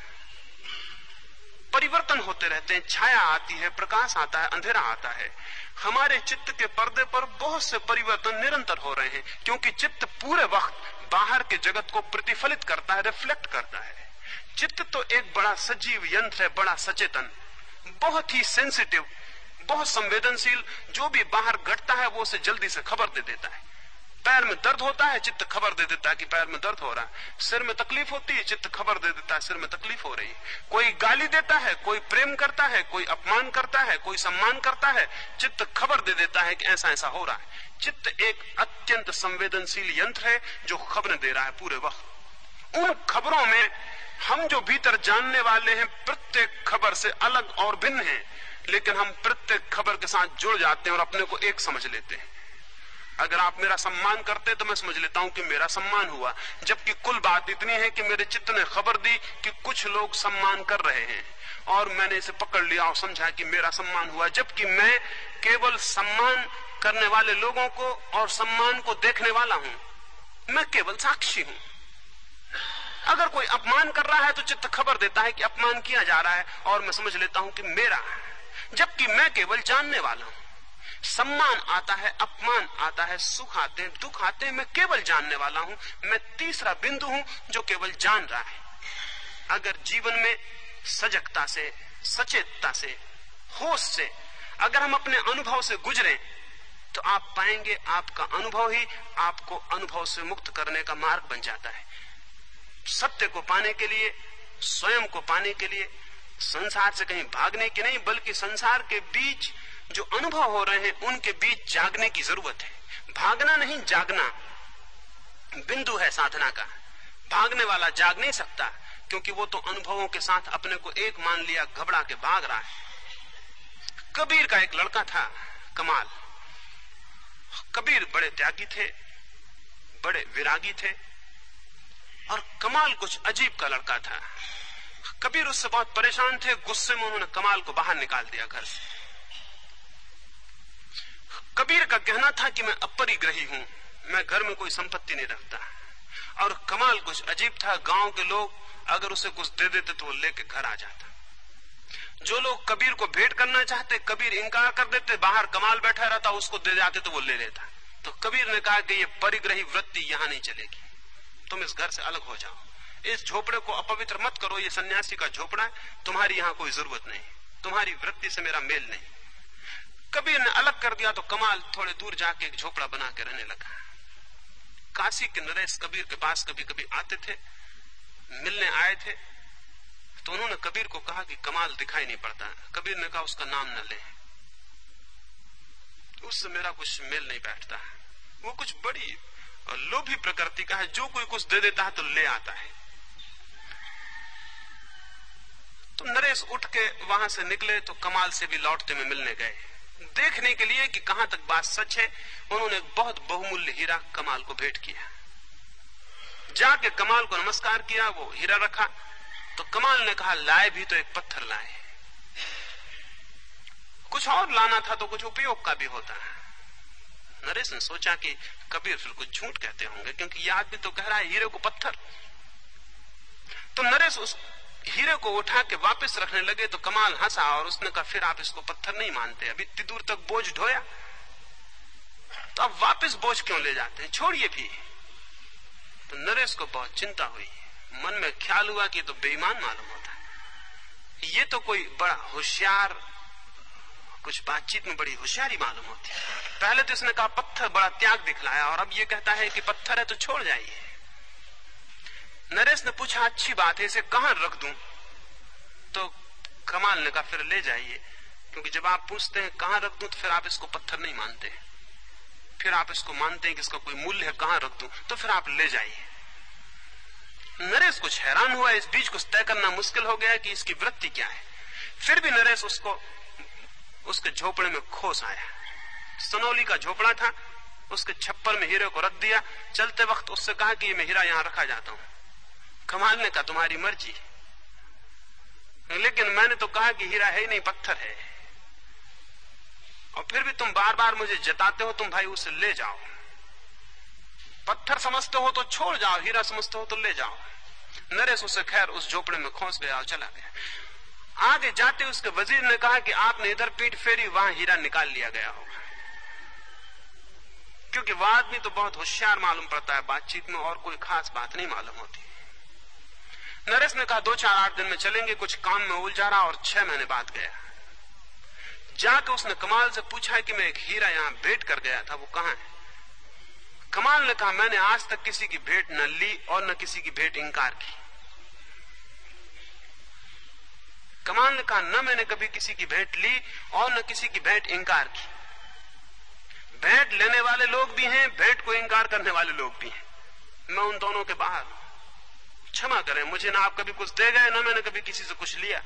परिवर्तन होते रहते हैं, छाया आती है, प्रकाश आता है, अंधेरा आता है। हमारे चित्त के पर्दे पर बहुत से परिवर्तन निरंतर हो रहे हैं, क्योंकि चित्त पूरे वक्त बाहर के जगत को प्रतिफलित करता है, रिफ्लेक्ट करता है। चित्त तो एक बड़ा सजीव यंत्र है, बड़ा सचेतन, बहुत ही सेंसिटिव, बहुत संवेदनशील। जो भी बाहर घटता है वो उसे जल्दी से खबर दे देता है। पैर में दर्द होता है, चित्त खबर दे देता है कि पैर में दर्द हो रहा है। सिर में तकलीफ होती है, चित्त खबर दे देता है सिर में तकलीफ हो रही है। कोई गाली देता है, कोई प्रेम करता है, कोई अपमान करता है, कोई सम्मान करता है, चित्त खबर दे देता है कि ऐसा ऐसा हो रहा है। चित्त एक अत्यंत संवेदनशील यंत्र है जो खबरें दे रहा है पूरे वक्त। उन खबरों में हम जो भीतर जानने वाले हैं प्रत्येक खबर से अलग और भिन्न है, लेकिन हम प्रत्येक खबर के साथ जुड़ जाते हैं और अपने को एक समझ लेते हैं। अगर आप मेरा सम्मान करते तो मैं समझ लेता हूं कि मेरा सम्मान हुआ, जबकि कुल बात इतनी है कि मेरे चित्त ने खबर दी कि कुछ लोग सम्मान कर रहे हैं और मैंने इसे पकड़ लिया और समझा कि मेरा सम्मान हुआ, जबकि मैं केवल सम्मान करने वाले लोगों को और सम्मान को देखने वाला हूं। मैं केवल साक्षी हूं। अगर कोई अपमान कर रहा है तो चित्त खबर देता है कि अपमान किया जा रहा है और मैं समझ लेता हूं कि मेरा, जबकि मैं केवल जानने वाला हूं। सम्मान आता है, अपमान आता है, सुख आते हैं, दुख आते हैं, मैं केवल जानने वाला हूं। मैं तीसरा बिंदु हूं जो केवल जान रहा है। अगर जीवन में सजगता से, सचेतता से, होश से अगर हम अपने अनुभव से गुजरें तो आप पाएंगे आपका अनुभव ही आपको अनुभव से मुक्त करने का मार्ग बन जाता है। सत्य को पाने के लिए, स्वयं को पाने के लिए संसार से कहीं भागने की नहीं, बल्कि संसार के बीच जो अनुभव हो रहे हैं उनके बीच जागने की जरूरत है। भागना नहीं, जागना बिंदु है साधना का। भागने वाला जाग नहीं सकता, क्योंकि वो तो अनुभवों के साथ अपने को एक मान लिया, घबरा के भाग रहा है। कबीर का एक लड़का था, कमाल। कबीर बड़े त्यागी थे, बड़े विरागी थे और कमाल कुछ अजीब का लड़का था। कबीर उससे बहुत परेशान थे। गुस्से में उन्होंने कमाल को बाहर निकाल दिया घर से। कबीर का कहना था कि मैं अपरिग्रही हूं, मैं घर में कोई संपत्ति नहीं रखता। और कमाल कुछ अजीब था, गांव के लोग अगर उसे कुछ दे देते तो वो लेके घर आ जाता। जो लोग कबीर को भेंट करना चाहते, कबीर इनकार कर देते, बाहर कमाल बैठा रहता, उसको दे जाते तो वो ले लेता। तो कबीर ने कहा कि ये परिग्रही वृत्ति यहां नहीं चलेगी, तुम इस घर से अलग हो जाओ, इस झोपड़े को अपवित्र मत करो, ये सन्यासी का झोपड़ा है, तुम्हारी यहां कोई जरूरत नहीं, तुम्हारी वृत्ति से मेरा मेल नहीं। कबीर ने अलग कर दिया तो कमाल थोड़े दूर जाके एक झोपड़ा बना के रहने लगा। काशी के नरेश कबीर के पास कभी कभी आते थे, मिलने आए थे, तो उन्होंने कबीर को कहा कि कमाल दिखाई नहीं पड़ता। कबीर ने कहा उसका नाम न ले, उससे मेरा कुछ मेल नहीं बैठता, वो कुछ बड़ी लोभी प्रकृति का है, जो कोई कुछ दे देता है तो ले आता है। तो नरेश उठ के वहां से निकले तो कमाल से भी लौटते में मिलने गए, देखने के लिए कि कहां तक बात सच है। उन्होंने एक बहुत बहुमूल्य हीरा कमाल को भेंट किया। जाके कमाल को नमस्कार किया, वो हीरा रखा तो कमाल ने कहा लाए भी तो एक पत्थर लाए, कुछ और लाना था तो कुछ उपयोग का भी होता है। नरेश ने सोचा कि कबीर फिर कुछ झूठ कहते होंगे, क्योंकि ये आदमी तो कह रहा है हीरे को पत्थर। तो नरेश उस हीरे को उठा के वापस रखने लगे तो कमाल हंसा और उसने कहा फिर आप इसको पत्थर नहीं मानते, अभी इतनी दूर तक बोझ ढोया तो आप वापस बोझ क्यों ले जाते हैं, छोड़िए भी। तो नरेश को बहुत चिंता हुई, मन में ख्याल हुआ कि तो बेईमान मालूम होता है, ये तो कोई बड़ा होशियार, कुछ बातचीत में बड़ी होशियारी मालूम होती है। पहले तो इसने कहा पत्थर, बड़ा त्याग दिखलाया, और अब ये कहता है कि पत्थर है तो छोड़ जाइए। नरेश ने पूछा अच्छी बात है, इसे कहां रख दूं? तो कमाल ने कहा फिर ले जाइए, क्योंकि जब आप पूछते हैं कहां रख दूं तो फिर आप इसको पत्थर नहीं मानते, फिर आप इसको मानते हैं कि इसका कोई मूल्य है, कहां रख दूं, तो फिर आप ले जाइए। नरेश कुछ हैरान हुआ, इस बीच कुछ तय करना मुश्किल हो गया कि इसकी वृत्ति क्या है। फिर भी नरेश उसको उसके झोपड़े में खोस आया। सनौली का झोपड़ा था, उसके छप्पर में हीरे को रख दिया। चलते वक्त उससे कहा कि ये मैं हीरा यहां रखा जाता हूं। कमाल ने कहा तुम्हारी मर्जी, लेकिन मैंने तो कहा कि हीरा है ही नहीं, पत्थर है, और फिर भी तुम बार बार मुझे जताते हो, तुम भाई उसे ले जाओ। पत्थर समझते हो तो छोड़ जाओ, हीरा समझते हो तो ले जाओ। नरेश उसे खैर उस झोपड़े में खोस गया और चला गया। आगे जाते उसके वजीर ने कहा कि आपने इधर पीठ फेरी, वहां हीरा निकाल लिया गया होगा, क्योंकि वह आदमी तो बहुत होशियार मालूम पड़ता है, बातचीत में और कोई खास बात नहीं मालूम होती। नरेश ने कहा दो चार आठ दिन में चलेंगे, कुछ काम में उलझा रहा, और छह महीने बाद गया। जाके उसने कमाल से पूछा कि मैं एक हीरा यहां भेंट कर गया था, वो कहां है? कमाल ने कहा मैंने आज तक किसी की भेंट न ली और न किसी की भेंट इंकार की। कमाल ने कहा न मैंने कभी किसी की भेंट ली और न किसी की भेंट इंकार की। भेंट लेने वाले लोग भी हैं, भेंट को इंकार करने वाले लोग भी हैं, मैं उन दोनों के बाहर हूं। क्षमा करें, मुझे ना आप कभी कुछ दे गए, ना मैंने कभी किसी से कुछ लिया।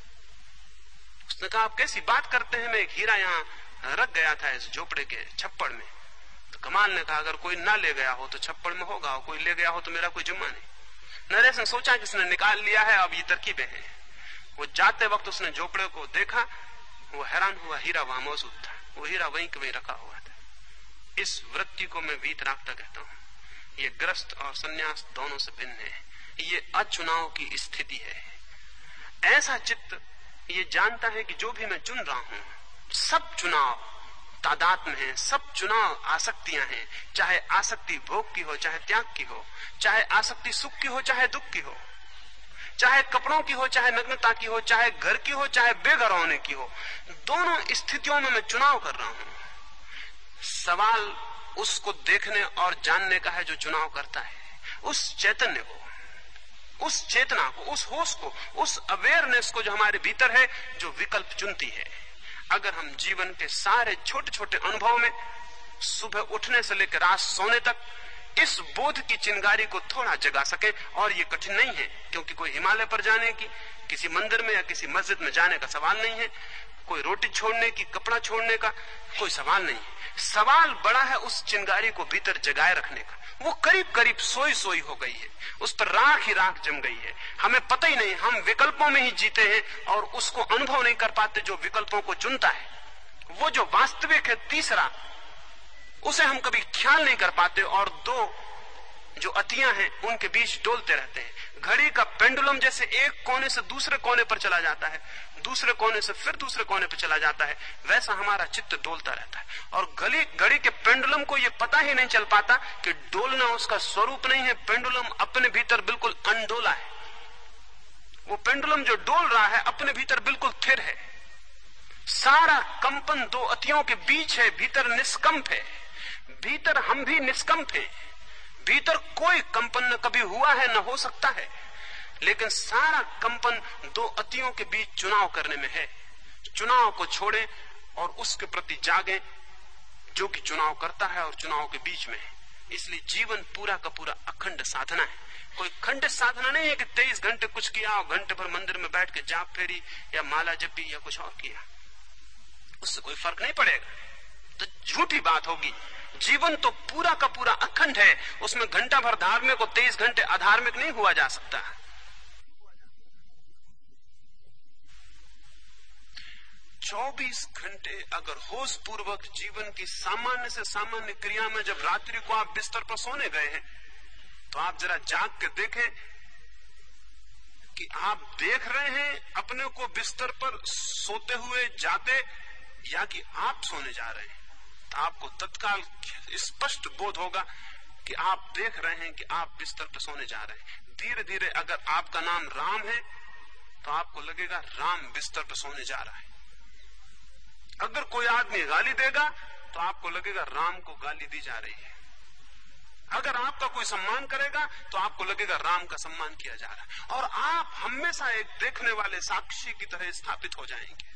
उसने कहा आप कैसी बात करते हैं, मैं एक हीरा यहां रख गया था इस झोपड़े के छप्पड़ में। तो कमाल ने कहा अगर कोई ना ले गया हो तो छप्पड़ में होगा, और कोई ले गया हो तो मेरा कोई जुम्मा नहीं। नरेश ने सोचा कि इसने निकाल लिया है, अब ये तरकीबें हैं। वो जाते वक्त उसने झोपड़े को देखा, वो हैरान हुआ, हीरा वहां मौजूद था, वो हीरा वहीं के वहीं रखा हुआ था। इस वृत्ति को मैं वीतरागता कहता हूं। ये ग्रस्त और संन्यास दोनों से भिन्न है, ये अचुनाव की स्थिति है। ऐसा चित्त ये जानता है कि जो भी मैं चुन रहा हूं, सब चुनाव तादाद में है, सब चुनाव आसक्तियां हैं, चाहे आसक्ति भोग की हो, चाहे त्याग की हो, चाहे आसक्ति सुख की हो, चाहे दुख की हो, चाहे कपड़ों की हो, चाहे नग्नता की हो, चाहे घर की हो, चाहे बेघर होने की हो। दोनों स्थितियों में मैं चुनाव कर रहा हूं। सवाल उसको देखने और जानने का है जो चुनाव करता है, उस चैतन्य को, उस चेतना को, उस होश को, उस अवेयरनेस को जो हमारे भीतर है, जो विकल्प चुनती है। अगर हम जीवन के सारे छोटे छोटे अनुभव में सुबह उठने से लेकर रात सोने तक इस बोध की चिंगारी को थोड़ा जगा सके, और ये कठिन नहीं है, क्योंकि कोई हिमालय पर जाने की, किसी मंदिर में या किसी मस्जिद में जाने का सवाल नहीं है, कोई रोटी छोड़ने की, कपड़ा छोड़ने का कोई सवाल नहीं है। सवाल बड़ा है उस चिंगारी को भीतर जगाए रखने का। वो करीब करीब सोई सोई हो गई है, उस पर राख ही राख जम गई है, हमें पता ही नहीं, हम विकल्पों में ही जीते हैं और उसको अनुभव नहीं कर पाते जो विकल्पों को चुनता है। वो जो वास्तविक है तीसरा, उसे हम कभी ख्याल नहीं कर पाते, और दो जो अतियां हैं उनके बीच डोलते रहते हैं। घड़ी का पेंडुलम जैसे एक कोने से दूसरे कोने पर चला जाता है, दूसरे कोने से फिर दूसरे कोने पर चला जाता है, वैसा हमारा चित्त डोलता रहता है। और गली घड़ी के पेंडुलम को ये पता ही नहीं चल पाता कि डोलना उसका स्वरूप नहीं है, पेंडुलम अपने भीतर बिल्कुल अनडोला है। वो पेंडुलम जो डोल रहा है अपने भीतर बिल्कुल स्थिर है। सारा कंपन दो अतियों के बीच है, भीतर निष्कंप है, भीतर हम भी निष्कंप हैं, भीतर कोई कंपन न कभी हुआ है न हो सकता है, लेकिन सारा कंपन दो अतियों के बीच चुनाव करने में है। चुनाव को छोड़ें और उसके प्रति जागें जो कि चुनाव करता है और चुनाव के बीच में है। इसलिए जीवन पूरा का पूरा अखंड साधना है, कोई खंडित साधना नहीं है कि तेईस घंटे कुछ किया और घंटे भर मंदिर में बैठ के जाप फेरी या माला जपी या कुछ और किया, उससे कोई फर्क नहीं पड़ेगा, तो झूठी बात होगी। जीवन तो पूरा का पूरा अखंड है, उसमें घंटा भर धार्मिक और तेईस घंटे अधार्मिक नहीं हुआ जा सकता। चौबीस घंटे अगर होश पूर्वक जीवन की सामान्य से सामान्य क्रिया में, जब रात्रि को आप बिस्तर पर सोने गए हैं, तो आप जरा जाग के देखें कि आप देख रहे हैं अपने को बिस्तर पर सोते हुए जाते, या कि आप सोने जा रहे हैं। तो आपको तत्काल स्पष्ट बोध होगा कि आप देख रहे हैं कि आप बिस्तर पर सोने जा रहे हैं। धीरे धीरे अगर आपका नाम राम है तो आपको लगेगा राम बिस्तर पर सोने जा रहा है। अगर कोई आदमी गाली देगा तो आपको लगेगा राम को गाली दी जा रही है। अगर आपका कोई सम्मान करेगा तो आपको लगेगा राम का सम्मान किया जा रहा है, और आप हमेशा एक देखने वाले साक्षी की तरह स्थापित हो जाएंगे।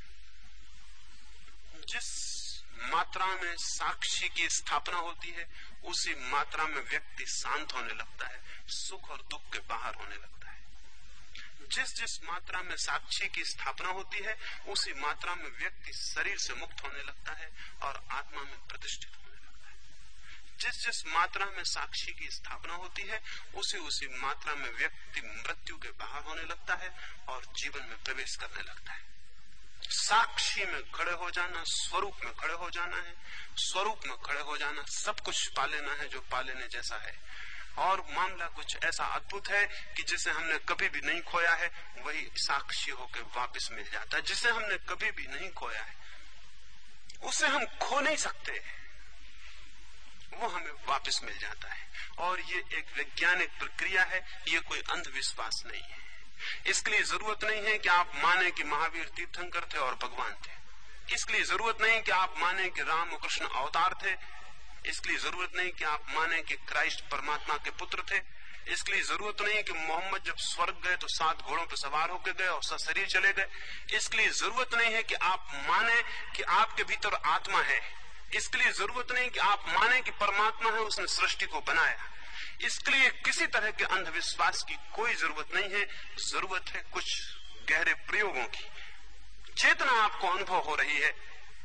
जिस मात्रा में साक्षी की स्थापना होती है उसी मात्रा में व्यक्ति शांत होने लगता है, सुख और दुख के बाहर होने लगता है। जिस जिस मात्रा में साक्षी की स्थापना होती है उसी मात्रा में व्यक्ति शरीर से मुक्त होने लगता है और आत्मा में प्रतिष्ठित होने लगता है। जिस जिस मात्रा में साक्षी की स्थापना होती है उसी उसी मात्रा में व्यक्ति मृत्यु के बाहर होने लगता है और जीवन में प्रवेश करने लगता है। साक्षी में खड़े हो जाना, स्वरूप में खड़े हो जाना है। स्वरूप में खड़े हो जाना सब कुछ पा लेना है जो पा लेने जैसा है, और मामला कुछ ऐसा अद्भुत है कि जिसे हमने कभी भी नहीं खोया है वही साक्षी होकर वापस मिल जाता है। जिसे हमने कभी भी नहीं खोया है उसे हम खो नहीं सकते, वो हमें वापस मिल जाता है। और ये एक वैज्ञानिक प्रक्रिया है, ये कोई अंधविश्वास नहीं है। इसके लिए जरूरत नहीं है कि आप माने कि महावीर तीर्थंकर थे और भगवान थे। इसके लिए जरूरत नहीं कि आप माने कि राम और कृष्ण अवतार थे। इसके लिए जरूरत नहीं कि आप माने कि क्राइस्ट परमात्मा के पुत्र थे। इसके लिए जरूरत नहीं कि मोहम्मद जब स्वर्ग गए तो सात घोड़ों पर सवार होकर गए और सशरीर चले गए। इसके लिए जरूरत नहीं है कि आप माने कि आपके भीतर आत्मा है। इसके लिए जरूरत नहीं कि आप माने कि परमात्मा है, उसने सृष्टि को बनाया। इसके लिए किसी तरह के अंधविश्वास की कोई जरूरत नहीं है। जरूरत है कुछ गहरे प्रयोगों की। चेतना आपको अनुभव हो रही है,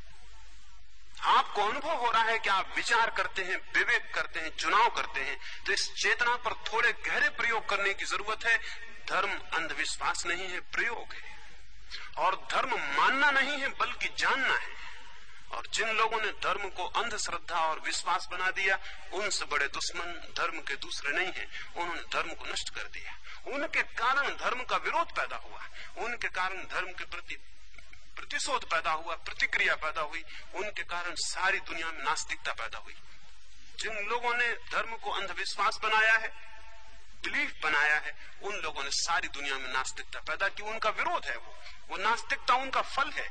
आपको अनुभव हो रहा है कि आप विचार करते हैं, विवेक करते हैं, चुनाव करते हैं, तो इस चेतना पर थोड़े गहरे प्रयोग करने की जरूरत है। धर्म अंधविश्वास नहीं है, प्रयोग है। और धर्म मानना नहीं है बल्कि जानना है। और जिन लोगों ने धर्म को अंधश्रद्धा और विश्वास बना दिया उनसे बड़े दुश्मन धर्म के दूसरे नहीं हैं। उन्होंने धर्म को नष्ट कर दिया। उनके कारण धर्म का विरोध पैदा हुआ, उनके कारण धर्म के प्रति प्रतिशोध पैदा हुआ, प्रतिक्रिया पैदा हुई, उनके कारण सारी दुनिया में नास्तिकता पैदा हुई। जिन लोगों ने धर्म को अंधविश्वास बनाया है, बिलीफ बनाया है, उन लोगों ने सारी दुनिया में नास्तिकता पैदा की। उनका विरोध है, वो वो नास्तिकता उनका फल है।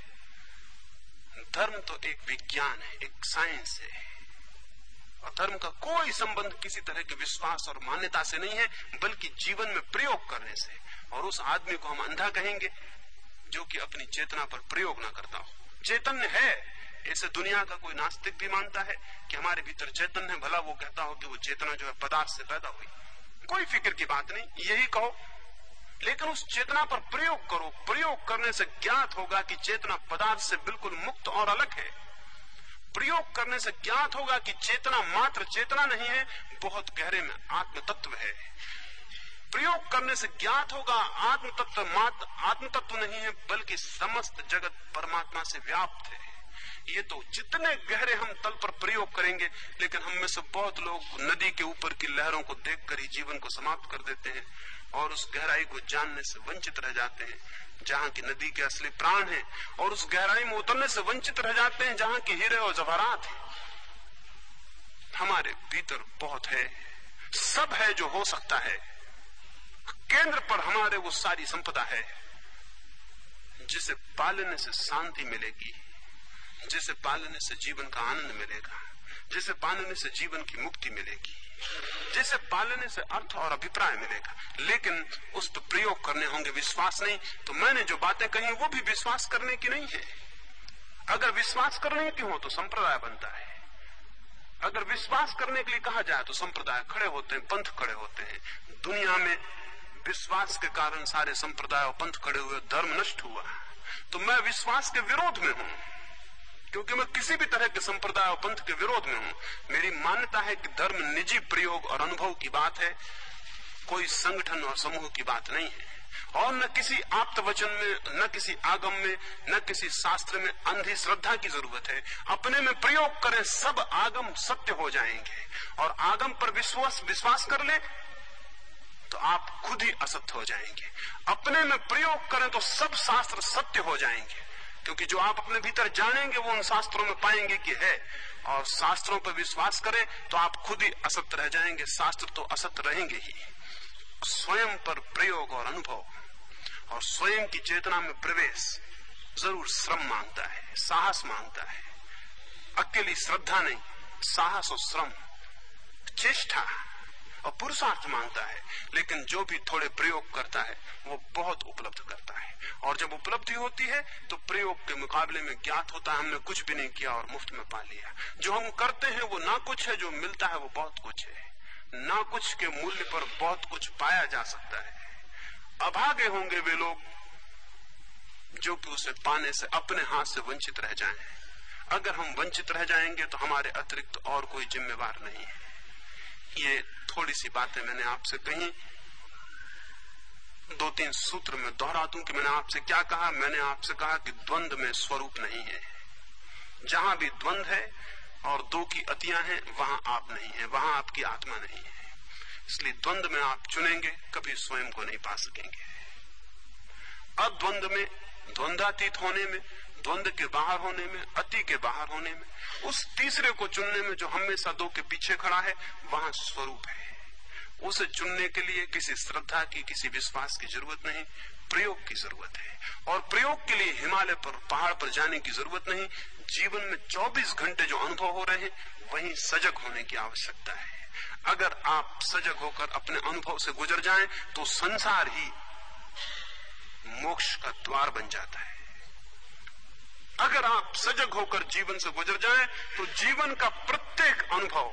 धर्म तो एक विज्ञान है, एक साइंस है, और धर्म का कोई संबंध किसी तरह के विश्वास और मान्यता से नहीं है बल्कि जीवन में प्रयोग करने से। और उस आदमी को हम अंधा कहेंगे जो कि अपनी चेतना पर प्रयोग ना करता हो। चैतन्य है, ऐसे दुनिया का कोई नास्तिक भी मानता है कि हमारे भीतर चैतन्य है, भला वो कहता हो कि वो चेतना जो है पदार्थ से पैदा हुई। कोई फिक्र की बात नहीं, यही कहो, लेकिन उस चेतना पर प्रयोग करो। प्रयोग करने से ज्ञात होगा कि चेतना पदार्थ से बिल्कुल मुक्त और अलग है। प्रयोग करने से ज्ञात होगा कि चेतना मात्र चेतना नहीं है, बहुत गहरे में आत्म तत्व है। प्रयोग करने से ज्ञात होगा आत्म तत्व मात्र आत्म तत्व नहीं है बल्कि समस्त जगत परमात्मा से व्याप्त है। ये तो जितने गहरे हम तल पर प्रयोग करेंगे, लेकिन हम में से बहुत लोग नदी के ऊपर की लहरों को देखकर ही जीवन को समाप्त कर देते हैं और उस गहराई को जानने से वंचित रह जाते हैं जहां की नदी के असली प्राण है, और उस गहराई में उतरने से वंचित रह जाते हैं जहां की हीरे और जवाहरात है। हमारे भीतर बहुत है, सब है जो हो सकता है। केंद्र पर हमारे वो सारी संपदा है जिसे पालने से शांति मिलेगी, जिसे पालने से जीवन का आनंद मिलेगा, जिसे पालने से जीवन की मुक्ति मिलेगी, जिसे पालने से अर्थ और अभिप्राय मिलेगा। लेकिन उस पर प्रयोग करने होंगे, विश्वास नहीं। तो मैंने जो बातें कही वो भी विश्वास करने की नहीं है। अगर विश्वास करने की हो तो संप्रदाय बनता है। अगर विश्वास करने के लिए कहा जाए तो संप्रदाय खड़े होते हैं, पंथ खड़े होते हैं। दुनिया में विश्वास के कारण सारे संप्रदाय और पंथ खड़े हुए, धर्म नष्ट हुआ। तो मैं विश्वास के विरोध में हूं, क्योंकि मैं किसी भी तरह के संप्रदाय और पंथ के विरोध में हूं। मेरी मान्यता है कि धर्म निजी प्रयोग और अनुभव की बात है, कोई संगठन और समूह की बात नहीं है। और न किसी आप्त वचन में, न किसी आगम में, न किसी शास्त्र में अंधी श्रद्धा की जरूरत है। अपने में प्रयोग करें, सब आगम सत्य हो जाएंगे। और आगम पर विश्वास विश्वास कर ले तो आप खुद ही असत्य हो जाएंगे। अपने में प्रयोग करें तो सब शास्त्र सत्य हो जाएंगे, क्योंकि जो आप अपने भीतर जानेंगे वो उन शास्त्रों में पाएंगे कि है। और शास्त्रों पर विश्वास करें तो आप खुद ही असत्य रह जाएंगे, शास्त्र तो असत्य रहेंगे ही। स्वयं पर प्रयोग और अनुभव और स्वयं की चेतना में प्रवेश जरूर श्रम मांगता है, साहस मांगता है। अकेली श्रद्धा नहीं, साहस और श्रम। चेष्टा और पुरुषार्थ मांगता है, लेकिन जो भी थोड़े प्रयोग करता है वो बहुत उपलब्ध करता है। और जब उपलब्धि होती है तो प्रयोग के मुकाबले में ज्ञात होता है हमने कुछ भी नहीं किया और मुफ्त में पा लिया। जो हम करते हैं वो ना कुछ है, जो मिलता है वो बहुत कुछ है। ना कुछ के मूल्य पर बहुत कुछ पाया जा सकता है। अभागे होंगे वे लोग जो कि उसे पाने से अपने हाथ से वंचित रह जाएं। अगर हम वंचित रह जाएंगे तो हमारे अतिरिक्त और कोई जिम्मेवार नहीं है। ये थोड़ी सी बातें मैंने आपसे कही, दो तीन सूत्र में दोहरा दूं कि मैंने आपसे क्या कहा। मैंने आपसे कहा कि द्वंद्व में स्वरूप नहीं है। जहां भी द्वंद्व है और दो की अतियां हैं वहां आप नहीं है, वहां आपकी आत्मा नहीं है। इसलिए द्वंद्व में आप चुनेंगे कभी स्वयं को नहीं पा सकेंगे। अद्वंद्व में, द्वंद्वातीत होने में, द्वंद्व के बाहर होने में, अति के बाहर होने में, उस तीसरे को चुनने में जो हमेशा दो के पीछे खड़ा है, वहां स्वरूप है। उसे चुनने के लिए किसी श्रद्धा की, किसी विश्वास की जरूरत नहीं, प्रयोग की जरूरत है। और प्रयोग के लिए हिमालय पर, पहाड़ पर जाने की जरूरत नहीं। जीवन में चौबीस घंटे जो अनुभव हो रहे हैं वहीं सजग होने की आवश्यकता है। अगर आप सजग होकर अपने अनुभव से गुजर जाएं तो संसार ही मोक्ष का द्वार बन जाता है। अगर आप सजग होकर जीवन से गुजर जाएं तो जीवन का प्रत्येक अनुभव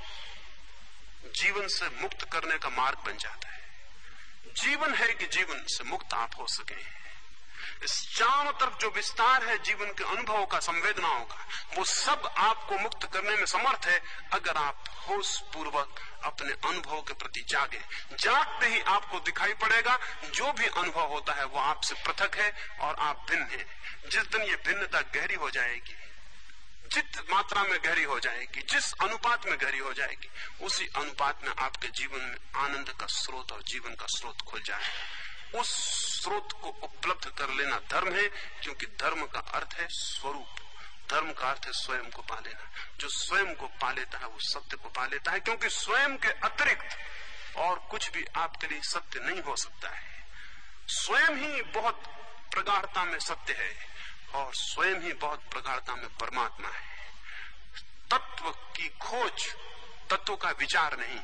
जीवन से मुक्त करने का मार्ग बन जाता है। जीवन है कि जीवन से मुक्त आप हो सके। इस चारों तरफ जो विस्तार है जीवन के अनुभवों का, संवेदनाओं का, वो सब आपको मुक्त करने में समर्थ है अगर आप होश पूर्वक अपने अनुभव के प्रति जागे। जागते ही आपको दिखाई पड़ेगा जो भी अनुभव होता है वो आपसे पृथक है और आप भिन्न हैं। जिस दिन ये भिन्नता गहरी हो जाएगी, जित मात्रा में गहरी हो जाएगी, जिस अनुपात में गहरी हो जाएगी, उसी अनुपात में आपके जीवन में आनंद का स्रोत और जीवन का स्रोत खुल जाएगा। उस स्रोत को उपलब्ध कर लेना धर्म है, क्योंकि धर्म का अर्थ है स्वरूप। धर्म का अर्थ है स्वयं को पा लेना। जो स्वयं को पा लेता है वो सत्य को पा लेता है, क्योंकि स्वयं के अतिरिक्त और कुछ भी आपके लिए सत्य नहीं हो सकता है। स्वयं ही बहुत प्रगाढ़ता में सत्य है और स्वयं ही बहुत प्रगाढ़ता में परमात्मा है। तत्व की खोज, तत्व का विचार नहीं,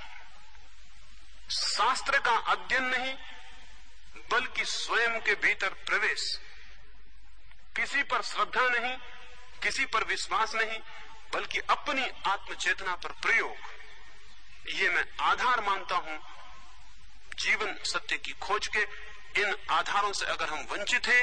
शास्त्र का अध्ययन नहीं, बल्कि स्वयं के भीतर प्रवेश। किसी पर श्रद्धा नहीं, किसी पर विश्वास नहीं, बल्कि अपनी आत्मचेतना पर प्रयोग। ये मैं आधार मानता हूं जीवन सत्य की खोज के। इन आधारों से अगर हम वंचित हैं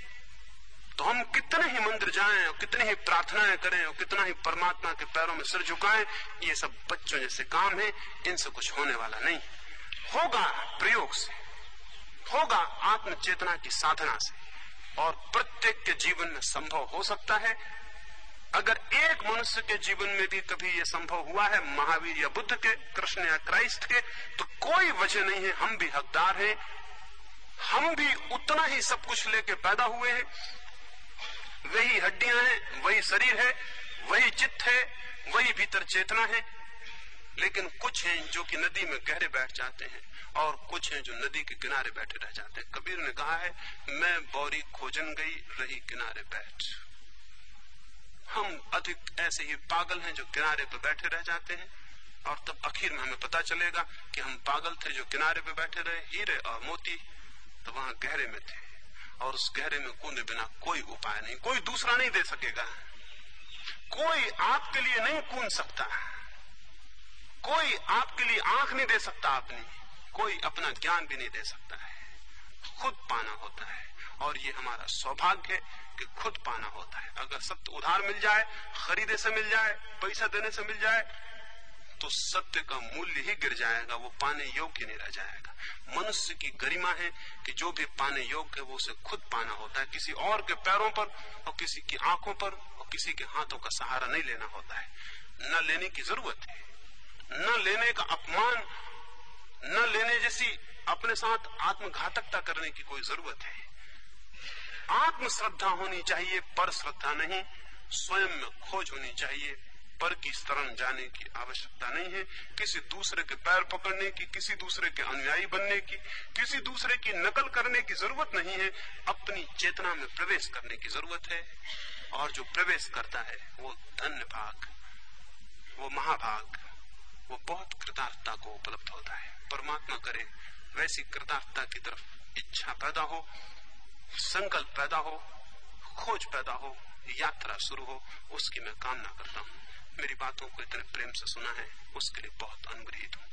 तो हम कितने ही मंदिर जाएं और कितनी ही प्रार्थनाएं करें और कितना ही परमात्मा के पैरों में सिर झुकाएं, ये सब बच्चों जैसे काम है। इनसे कुछ होने वाला नहीं। होगा प्रयोग से, होगा आत्मचेतना की साधना से, और प्रत्येक के जीवन में संभव हो सकता है। अगर एक मनुष्य के जीवन में भी कभी यह संभव हुआ है, महावीर या बुद्ध के, कृष्ण या क्राइस्ट के, तो कोई वजह नहीं है। हम भी हकदार हैं। हम भी उतना ही सब कुछ लेके पैदा हुए हैं। वही हड्डियां हैं, वही शरीर है, वही चित्त है, वही भीतर चेतना है। लेकिन कुछ हैं जो कि नदी में गहरे बैठ जाते हैं और कुछ हैं जो नदी के किनारे बैठे रह जाते हैं। कबीर ने कहा है, मैं बौरी खोजन गई रही किनारे बैठ। हम अधिक ऐसे ही पागल हैं जो किनारे पर बैठे रह जाते हैं, और तब आखिर में हमें पता चलेगा कि हम पागल थे जो किनारे पे बैठे रहे। हीरे और मोती तो वहां गहरे में थे, और उस गहरे में कूदे बिना कोई उपाय नहीं, कोई दूसरा नहीं दे सकेगा। कोई आपके लिए नहीं कूद सकता, कोई आपके लिए आंख नहीं दे सकता अपनी, कोई अपना ज्ञान भी नहीं दे सकता है। खुद पाना होता है, और ये हमारा सौभाग्य है कि खुद पाना होता है। अगर सत्य उधार मिल जाए, खरीदे से मिल जाए, पैसा देने से मिल जाए, तो सत्य का मूल्य ही गिर जाएगा, वो पाने योग्य नहीं रह जाएगा। मनुष्य की गरिमा है कि जो भी पाने योग्य है वो उसे खुद पाना होता है। किसी और के पैरों पर और किसी की आंखों पर और किसी के हाथों का सहारा नहीं लेना होता है। न लेने की जरूरत है, न लेने का अपमान, न लेने जैसी अपने साथ आत्मघातकता करने की कोई जरूरत है। आत्म श्रद्धा होनी चाहिए, पर श्रद्धा नहीं। स्वयं में खोज होनी चाहिए, पर की शरण जाने की आवश्यकता नहीं है। किसी दूसरे के पैर पकड़ने की, किसी दूसरे के अनुयायी बनने की, किसी दूसरे की नकल करने की जरूरत नहीं है। अपनी चेतना में प्रवेश करने की जरूरत है, और जो प्रवेश करता है वो धन्य भाग, वो महाभाग, वो बहुत कृतार्थता को उपलब्ध होता है। परमात्मा करे वैसी कृतार्थता की तरफ इच्छा पैदा हो, संकल्प पैदा हो, खोज पैदा हो, यात्रा शुरू हो, उसकी मैं कामना करता हूं। मेरी बातों को इतने प्रेम से सुना है उसके लिए बहुत अनुग्रहित हूं।